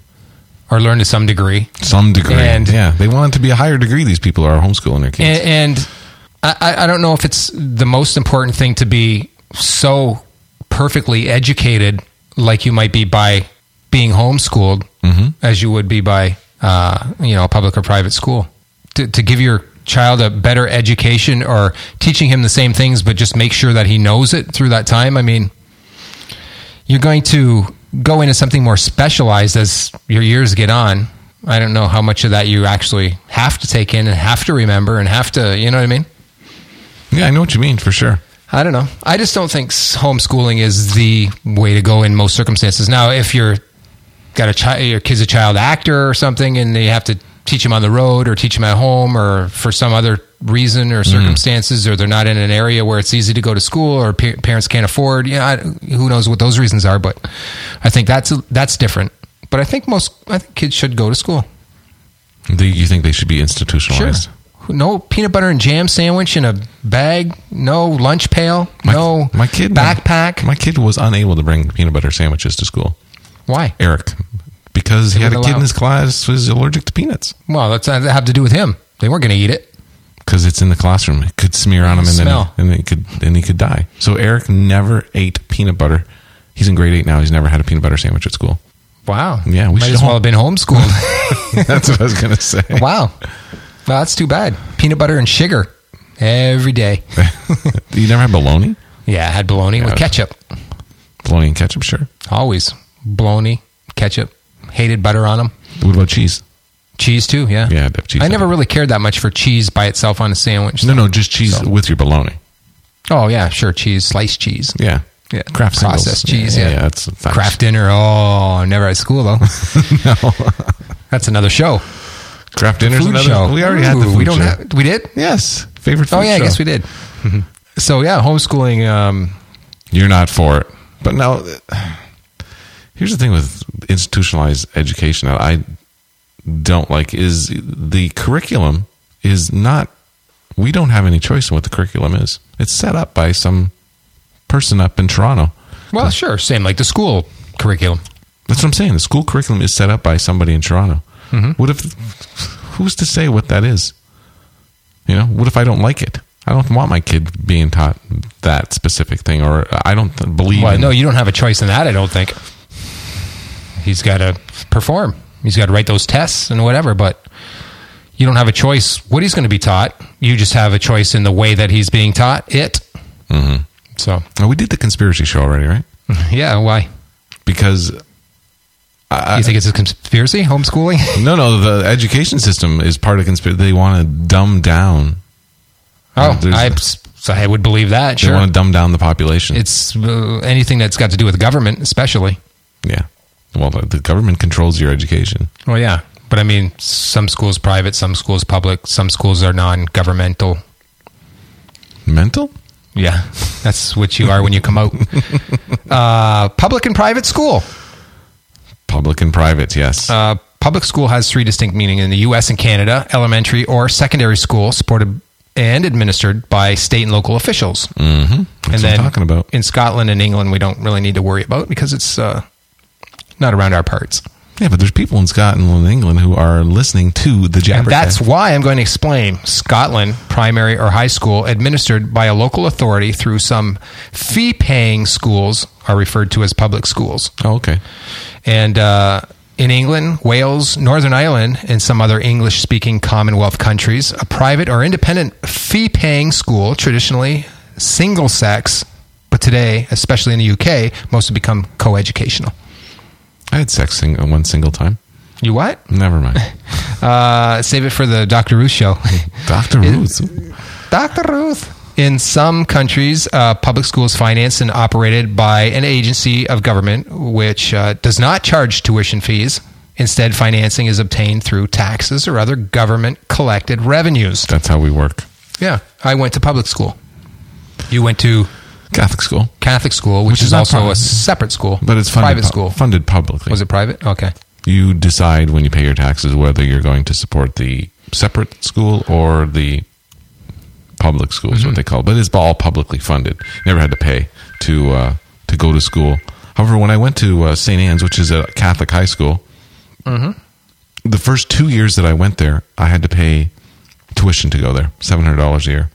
or learn to some degree. some degree, And- yeah, they want it to be a higher degree. These people are homeschooling their kids. And, and I, I don't know if it's the most important thing to be so perfectly educated like you might be by being homeschooled Mm-hmm. as you would be by, uh, you know, a public or private school. To, to give your child a better education or teaching him the same things, but just make sure that he knows it through that time. I mean, you're going to go into something more specialized as your years get on. I don't know how much of that you actually have to take in and have to remember and have to, you know what I mean? Yeah, I know what you mean for sure. I don't know. I just don't think s- homeschooling is the way to go in most circumstances. Now, if you're got a child, your kid's a child actor or something, and they have to teach him on the road or teach him at home, or for some other reason or circumstances, or they're not in an area where it's easy to go to school, or pa- parents can't afford. You know, I, who knows what those reasons are? But I think that's that's different. But I think most I think kids should go to school. Do you think they should be institutionalized? No peanut butter and jam sandwich in a bag. No lunch pail. My, no my kid backpack. My kid was unable to bring peanut butter sandwiches to school. Why? Eric, because he They had a would kid allow- in his class who was allergic to peanuts. Well, that's that have to do with him. They weren't going to eat it. Because it's in the classroom, it could smear on him, and Smell. then and he could and he could die. So Eric never ate peanut butter. He's in grade eight now. He's never had a peanut butter sandwich at school. Wow. Yeah, we might should as well home- have been homeschooled. That's what I was going to say. Wow. Well, that's too bad. Peanut butter and sugar every day. You never had bologna? Yeah, I had bologna Yeah, with it was- ketchup. Bologna and ketchup, sure. Always bologna, ketchup. Hated butter on them. What about cheese? Cheese too. Yeah. Yeah, I'd have cheese I on never it. really cared that much for cheese by itself on a sandwich. No, no, just cheese So- with your bologna. Oh yeah, sure. Cheese, sliced cheese. Yeah. Yeah. Kraft singles. Processed cheese. Yeah. Yeah, that's a fact. Kraft dinner. Oh, never at school though. No. That's another show. Kraft dinner's Food another show. We already had the Ooh, food we don't show. have. We did. Yes. Favorite food Oh yeah, show. I guess we did. So yeah, homeschooling. Um, You're not for it. But now, here's the thing with institutionalized education that I don't like is the curriculum is not, we don't have any choice in what the curriculum is. It's set up by some person up in Toronto. well, sure. Same like the school curriculum. That's what I'm saying. The school curriculum is set up by somebody in Toronto. What if, who's to say what that is? You know, what if I don't like it? I don't want my kid being taught that specific thing, or I don't th- believe Well, in no, you don't have a choice in that. I don't think. He's got to perform. He's got to write those tests and whatever. But you don't have a choice what he's going to be taught. You just have a choice in the way that he's being taught it. Mhm. So Oh, we did the conspiracy show already, right? yeah, why? Because I, You think it's a conspiracy? Homeschooling? no, no, the education system is part of conspiracy. They want to dumb down. Oh, There's- I, so I would believe that. They Sure, want to dumb down the population. it's uh, anything that's got to do with the government, especially. yeah. Well, the, the government controls your education. Well, yeah, but I mean, some schools private, some schools public, some schools are non-governmental. Mental? Yeah, that's what you are when you come out. Uh, public and private school. Public and private, yes. Uh, public school has three distinct meanings in the U S and Canada: elementary or secondary school, supported and administered by state and local officials. mm-hmm. That's and what then I'm talking about. in Scotland and England, we don't really need to worry about because it's uh, not around our parts. Yeah, but there's people in Scotland and England who are listening to the Jabbercast. And that's why I'm going to explain. Scotland, primary or high school, administered by a local authority through some fee-paying schools, are referred to as public schools. Oh, okay. And uh, in England, Wales, Northern Ireland, and some other English-speaking Commonwealth countries, a private or independent fee-paying school, traditionally single-sex, but today, especially in the U K, most have become co-educational. I had sex sing- one single time. You what? Never mind. Uh, save it for the Doctor Ruth show. Doctor It- Ruth. Doctor Ruth. In some countries, uh, public schools financed and operated by an agency of government which uh, does not charge tuition fees. Instead, financing is obtained through taxes or other government collected revenues. That's how we work. Yeah, I went to public school. You went to Catholic school. Catholic school, which, Which is is, not also private. a separate school. But it's funded, private pu- school. funded publicly. Was it private? Okay. You decide when you pay your taxes whether you're going to support the separate school or the public school, is Mm-hmm. what they call it. But it's all publicly funded. Never had to pay to uh, to go to school. However, when I went to uh, Saint Anne's, which is a Catholic high school, Mm-hmm. the first two years that I went there, I had to pay tuition to go there, seven hundred dollars a year.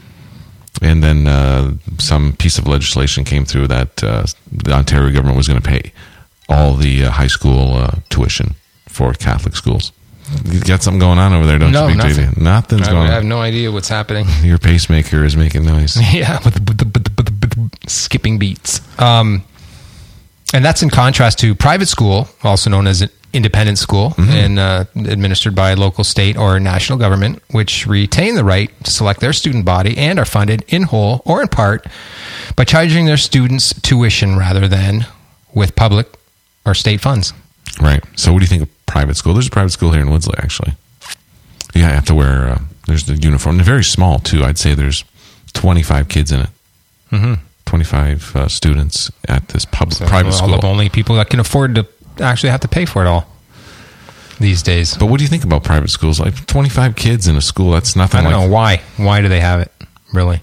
And then uh, some piece of legislation came through that uh, the Ontario government was going to pay all the uh, high school uh, tuition for Catholic schools. You got something going on over there, don't No, you, Big J D? nothing. Nothing's I, going I have on. no idea what's happening. Your pacemaker is making noise. Yeah, with the, with the, with the, with the, with the skipping beats. Um, and that's in contrast to private school, also known as an independent school, Mm-hmm. and uh, administered by a local, state, or national government, which retain the right to select their student body and are funded in whole or in part by charging their students tuition rather than with public or state funds. Right. So what do you think of private school? There's a private school here in Woodsley, actually. Yeah, I have to wear, uh, there's the uniform. They're very small, too. I'd say there's twenty-five kids in it. Mm-hmm. twenty-five uh, students at this public So private all school. the only people that can afford to actually have to pay for it all these days. But what do you think about private schools? Like twenty-five kids in a school, that's nothing I don't like... know why. Why do they have it? Really?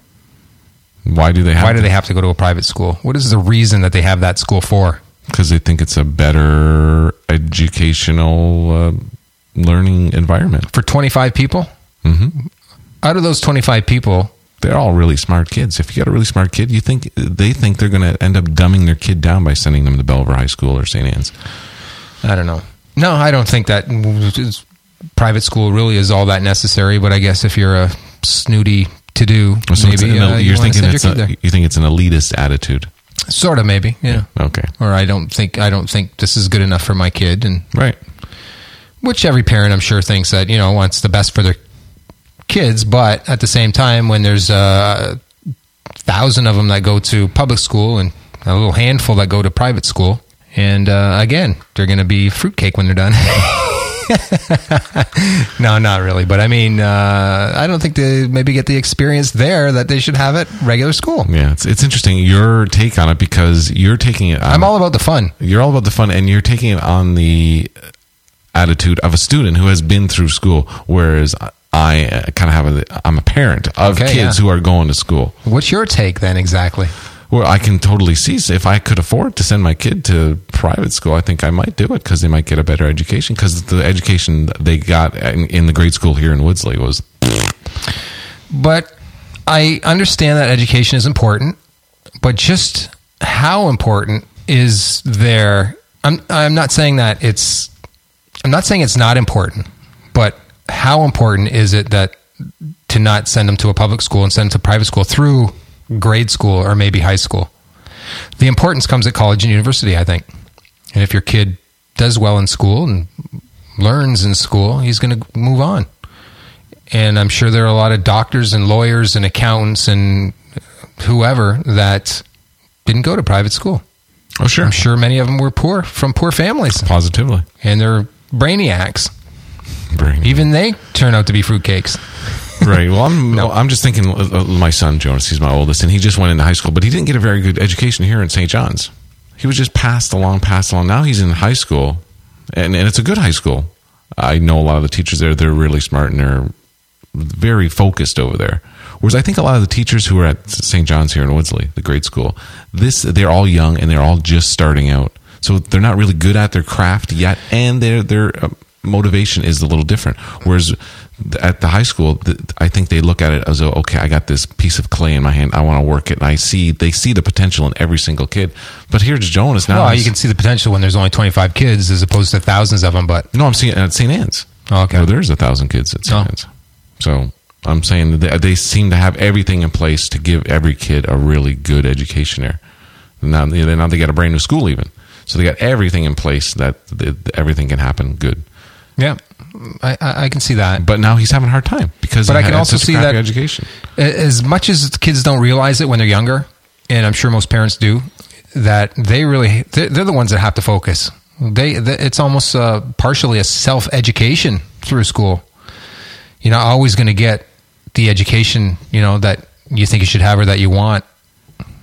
Why do they have Why do to- they have to go to a private school? What is the reason that they have that school for? Because they think it's a better educational uh, learning environment. For twenty-five people? Mm-hmm. Out of those twenty-five people, They're all really smart kids. If you got a really smart kid, you think they think they're going to end up dumbing their kid down by sending them to Belver High School or Saint Anne's. I don't know. No, I don't think that private school really is all that necessary. But I guess if you're a snooty to do, So it's maybe an- uh, you you're wanna thinking send it's your kid a, there. you think it's an elitist attitude. Sort of, maybe, yeah. Okay. Or I don't think I don't think this is good enough for my kid, and Right. which every parent, I'm sure, thinks that, you know, wants the best for their kids. But at the same time, when there's a thousand of them that go to public school and a little handful that go to private school, and uh, again, they're going to be fruitcake when they're done. No, not really. But I mean, uh, I don't think they maybe get the experience there that they should have at regular school. Yeah, it's it's interesting your take on it because you're taking it. On, I'm all about the fun. You're all about the fun, and you're taking it on the attitude of a student who has been through school, whereas I uh, kind of have a. I'm a parent of Okay, kids yeah. who are going to school. What's your take then exactly? Well, I can totally see if I could afford to send my kid to private school, I think I might do it because they might get a better education. Because the education they got in, in the grade school here in Woodsley was. But I understand that education is important, but just how important is there? I'm I'm not saying that it's I'm not saying it's not important, but how important is it that to not send them to a public school and send them to private school through grade school or maybe high school? The importance comes at college and university, I think. And if your kid does well in school and learns in school, he's going to move on. And I'm sure there are a lot of doctors and lawyers and accountants and whoever that didn't go to private school. Oh, sure. I'm sure many of them were poor, from poor families. Positively. And they're brainiacs. Brainy. Even they turn out to be fruitcakes. Right. Well, I'm No. I'm just thinking uh, my son Jonas. He's my oldest, and he just went into high school, but he didn't get a very good education here in Saint John's. He was just passed along, passed along. Now he's in high school, and and it's a good high school. I know a lot of the teachers there. They're really smart and they're very focused over there. Whereas I think a lot of the teachers who are at Saint John's here in Woodsley, the grade school, this they're all young and they're all just starting out, so they're not really good at their craft yet, and their their uh, motivation is a little different. Whereas at the high school, I think they look at it as, okay, I got this piece of clay in my hand, I want to work it, and I see they see the potential in every single kid. But here's Jonas now. Well, you can see the potential when there's only twenty-five kids as opposed to thousands of them. But no, I'm seeing it at Saint Anne's. Oh, okay. No, there's a thousand kids at Saint Oh. Anne's. So I'm saying that they, they seem to have everything in place to give every kid a really good education there. Now, now they got a brand new school even. So they got everything in place that the, everything can happen good. yeah, I, I I can see that. But now he's having a hard time because But he I can had also such a see crappy that- education. As much as kids don't realize it when they're younger, and I'm sure most parents do, that they really they're, they're the ones that have to focus. They, they it's almost uh, partially a self-education through school. You're not always going to get the education, you know, that you think you should have or that you want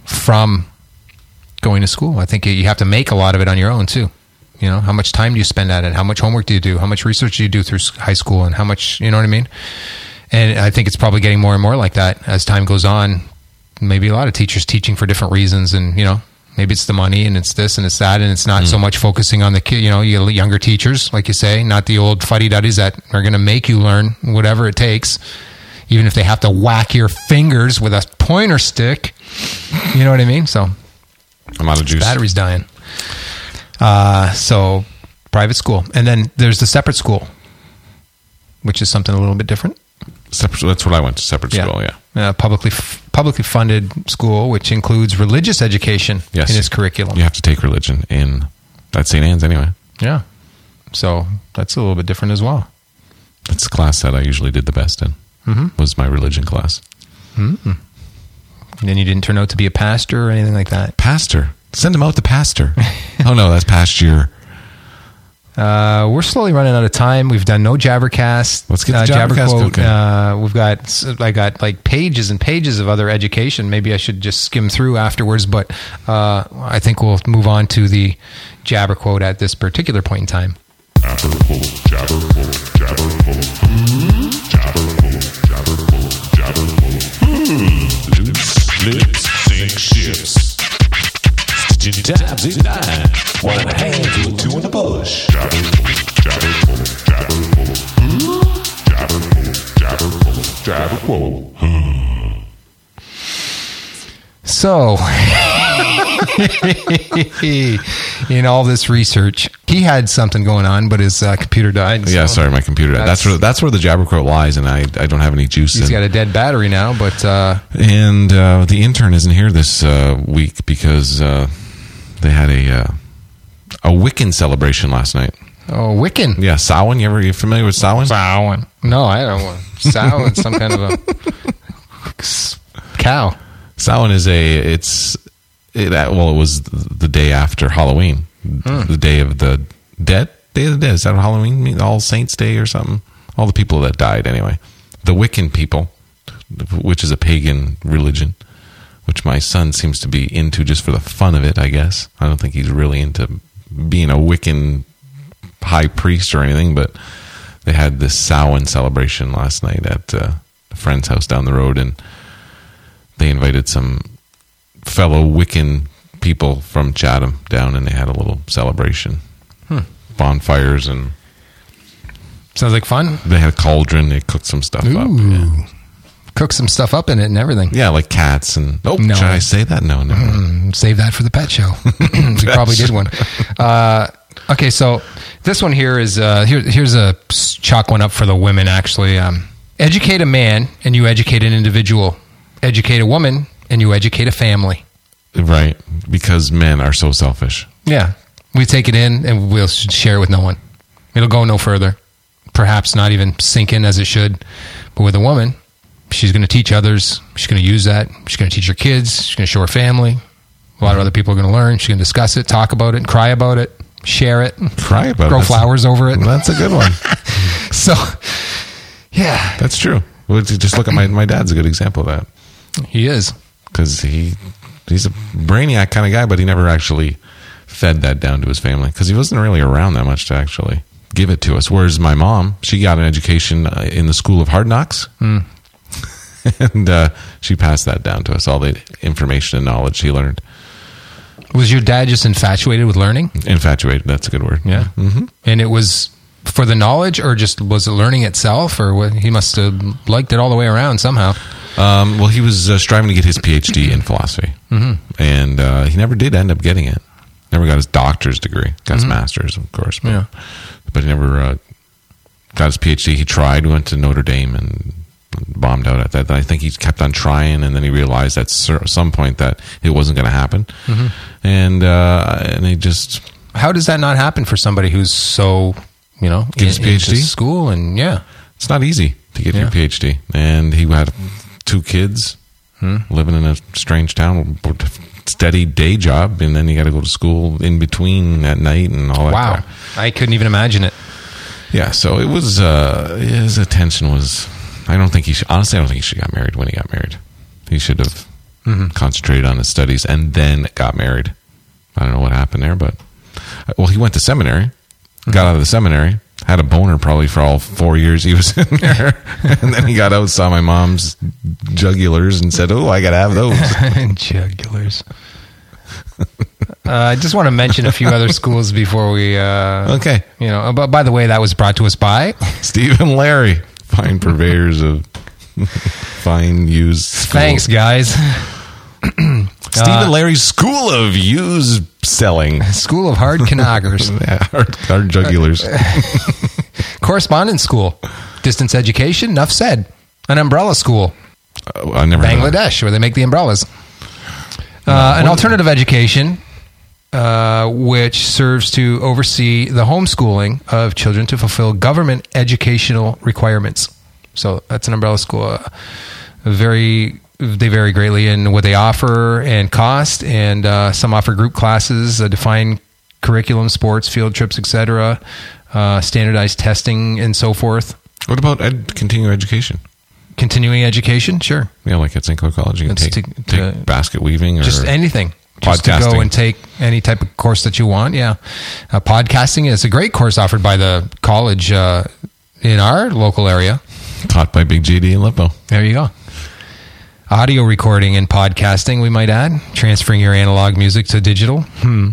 from going to school. I think you have to make a lot of it on your own too. You know, how much time do you spend at it? How much homework do you do? How much research do you do through high school? And how much, you know what I mean? And I think it's probably getting more and more like that as time goes on. Maybe a lot of teachers teaching for different reasons, and, you know, maybe it's the money and it's this and it's that, and it's not mm. so much focusing on the kid, you know, you younger teachers, like you say, not the old fuddy-duddies that are going to make you learn whatever it takes, even if they have to whack your fingers with a pointer stick. You know what I mean? So I'm out of juice. Battery's dying. Uh, so private school. And then there's the separate school, which is something a little bit different. Separate, that's what I went to, separate yeah. school, yeah. Uh, publicly f- publicly funded school, which includes religious education yes. in its curriculum. You have to take religion in, at Saint Anne's anyway. Yeah. So that's a little bit different as well. That's the class that I usually did the best in, mm-hmm. was my religion class. Mm-hmm. And then you didn't turn out to be a pastor or anything like that? Pastor. Send him out to pastor. Oh, no, that's past year. Uh, we're slowly running out of time. We've done no Jabbercast. Let's get the uh, Jabbercast Jabberquote. cooking. Uh, we've got, I got like pages and pages of other education. Maybe I should just skim through afterwards, but uh, I think we'll move on to the Jabberquote at this particular point in time. Jabberquote, Jabberquote, Jabberquote. Hmm? Jabberquote, Jabberquote, Jabberquote. Hmm. Loose lips sink ships. Stitching tabs in nine. One in the hand, two and two in the bush. Jabberquote, Jabberquote, Jabberquote. Hmm? Jabberquote, Jabberquote, Jabberquote. Hmm. So, in all this research, he had something going on, but his uh, computer died. Yeah, so sorry, my computer died. That's, that's where that's where the Jabberquote lies, and I I don't have any juice. He's in. got a dead battery now, but uh, and uh, the intern isn't here this uh, week because uh, they had a uh, a Wiccan celebration last night. Oh, Wiccan. Yeah, Samhain. You ever you familiar with Samhain? Samhain. No, I don't want Samhain. Some kind of a cow. Samhain is a it's it, well it was the day after Halloween, hmm. the day of the dead, day of the dead. Is that what Halloween means? All Saints Day or something? All the people that died anyway. The Wiccan people, which is a pagan religion, which my son seems to be into just for the fun of it. I guess I don't think he's really into being a Wiccan high priest or anything, but they had this Samhain celebration last night at uh, a friend's house down the road, and they invited some fellow Wiccan people from Chatham down, and they had a little celebration. Hmm. Bonfires, and sounds like fun. They had a cauldron. They cooked some stuff Ooh. up. Yeah. Cooked some stuff up in it and everything. Yeah, like cats and... Oh, no. Should I say that? No, no. Mm, save that for the pet show. We probably did one. Uh, okay, so this one here is... Uh, here, here's a chalk one up for the women, actually. Um, educate a man, and you educate an individual. Educate a woman, and you educate a family. Right, because men are so selfish. Yeah. We take it in, and we'll share it with no one. It'll go no further. Perhaps not even sink in as it should. But with a woman, she's going to teach others. She's going to use that. She's going to teach her kids. She's going to show her family. A lot of other people are going to learn. She's going to discuss it, talk about it, cry about it, share it. Cry about grow it. Grow flowers over it. That's a good one. So, yeah. That's true. Well, just look at my, my dad's a good example of that. He is. Because he he's a brainiac kind of guy, but he never actually fed that down to his family because he wasn't really around that much to actually give it to us. Whereas my mom, she got an education in the School of Hard Knocks. Mm. And uh, she passed that down to us, all the information and knowledge she learned. Was your dad just infatuated with learning? Infatuated, that's a good word. Yeah. Mm-hmm. And it was for the knowledge, or just was it learning itself, or what? He must have liked it all the way around somehow. Um, well, he was uh, striving to get his P H D in philosophy, mm-hmm. and uh, he never did end up getting it. Never got his doctor's degree. Got his mm-hmm. master's, of course, but, yeah. but he never uh, got his P H D. He tried, went to Notre Dame, and bombed out at that. I think he kept on trying, and then he realized at some point that it wasn't going to happen, mm-hmm. and uh, and he just. How does that not happen for somebody who's so, you know, get his in, P H D into school? And yeah, it's not easy to get yeah. your P H D. And he had two kids, hmm. living in a strange town, steady day job, and then you got to go to school in between at night and all that. Wow, crap. I couldn't even imagine it. Yeah, so it was. Uh, his attention was. I don't think he should. Honestly, I don't think he should have got married when he got married. He should have mm-hmm. concentrated on his studies, and then got married. I don't know what happened there, but well, he went to seminary, mm-hmm. got out of the seminary, had a boner probably for all four years he was in there, and then he got out, saw my mom's jugulars, and said, "Oh, I got to have those." Jugulars. Uh, I just want to mention a few other schools before we. Uh, okay. You know, but by the way, that was brought to us by Steve and Larry, fine purveyors of fine used. Schools. Thanks, guys. Steve uh, and Larry's School of Used Selling. School of Hard Knockers. Yeah, hard, hard jugulars. Correspondence school. Distance education. Enough said. An umbrella school. Uh, I never. Bangladesh, where they make the umbrellas. Uh, an alternative education, uh, which serves to oversee the homeschooling of children to fulfill government educational requirements. So that's an umbrella school. Uh, very, they vary greatly in what they offer and cost, and uh, some offer group classes, a defined curriculum, sports, field trips, et cetera, uh, standardized testing, and so forth. What about ed- continuing education? Continuing education, sure. Yeah, like at Saint Clair College, you can take, to, take to, basket weaving or just anything. Podcasting. Just to go and take any type of course that you want. Yeah, uh, podcasting is a great course offered by the college uh, in our local area. Taught by Big J D in Lippo. There you go. Audio recording and podcasting, we might add, transferring your analog music to digital. Hmm.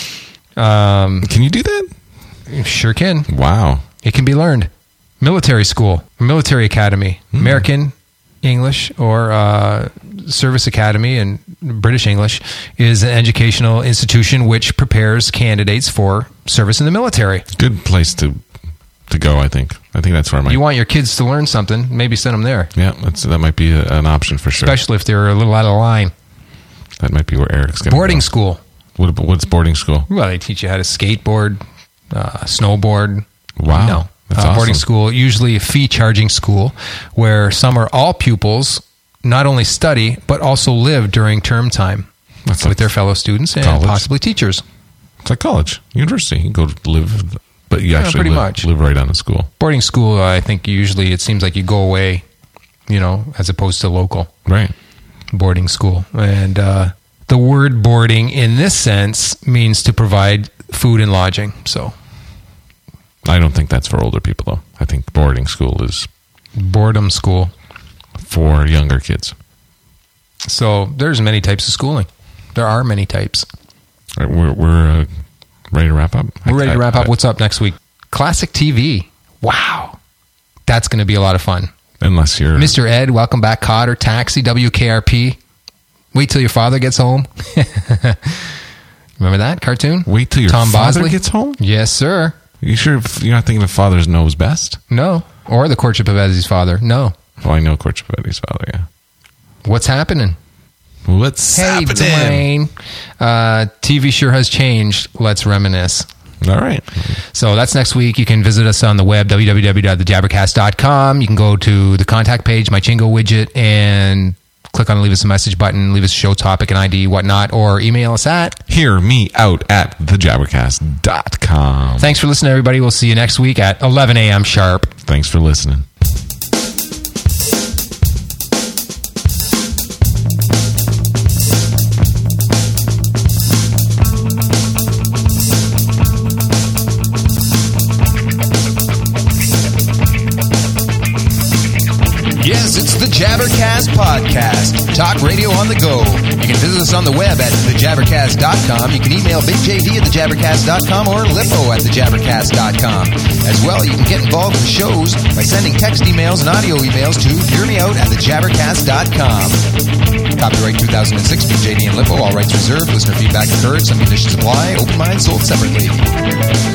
Um, can you do that? Sure can. Wow. It can be learned. Military school, military academy, mm. American English or uh, Service Academy and British English is an educational institution which prepares candidates for service in the military. Good place to to go, I think. I think that's where I might. You want your kids to learn something, maybe send them there. Yeah, that's, that might be a, an option for sure. Especially if they're a little out of line. That might be where Eric's going to Boarding go. school. What, what's boarding school? Well, they teach you how to skateboard, uh, snowboard. Wow. No. That's uh, awesome. Boarding school, usually a fee-charging school, where some or all pupils not only study, but also live during term time That's with like their fellow students and college. possibly teachers. It's like college, university. You can go live, but you Yeah, actually pretty live, much. live right on the school. Boarding school, I think usually it seems like you go away, you know, as opposed to local. Right. Boarding school. And uh, the word boarding in this sense means to provide food and lodging. So I don't think that's for older people, though. I think boarding school is boredom school for younger kids. So there's many types of schooling. There are many types. All right, we're we're uh, ready to wrap up. We're ready to wrap I, up. I, What's up next week? Classic T V. Wow. That's going to be a lot of fun. Unless you're... Mister Ed, Welcome Back, Cotter, Taxi, W K R P. Wait till your father gets home. Remember that cartoon? Wait till your Tom father Bosley? gets home? Yes, sir. You sure you're not thinking of Father's Knows Best? No. Or The Courtship of Eddie's Father. No. Oh, I know Courtship of Eddie's Father, yeah. What's happening? What's hey, happening? Dwayne. Uh, T V sure has changed. Let's reminisce. All right. So that's next week. You can visit us on the web, w w w dot the jabbercast dot com. You can go to the contact page, my Chingo widget, and click on the leave us a message button, leave us a show topic and I D, whatnot, or email us at Hear me out at the jabbercast dot com. Thanks for listening, everybody. We'll see you next week at eleven a.m. sharp. Thanks for listening. Yes, it's the Jabbercast Podcast. Talk radio on the go. You can visit us on the web at the jabbercast dot com. You can email Big J D at the jabbercast dot com or Lippo at the jabbercast dot com. As well, you can get involved with the shows by sending text emails and audio emails to hear me out at the jabbercast dot com. Copyright two thousand six, Big J D and Lippo. All rights reserved. Listener feedback encouraged. Some conditions apply. Open mind sold separately.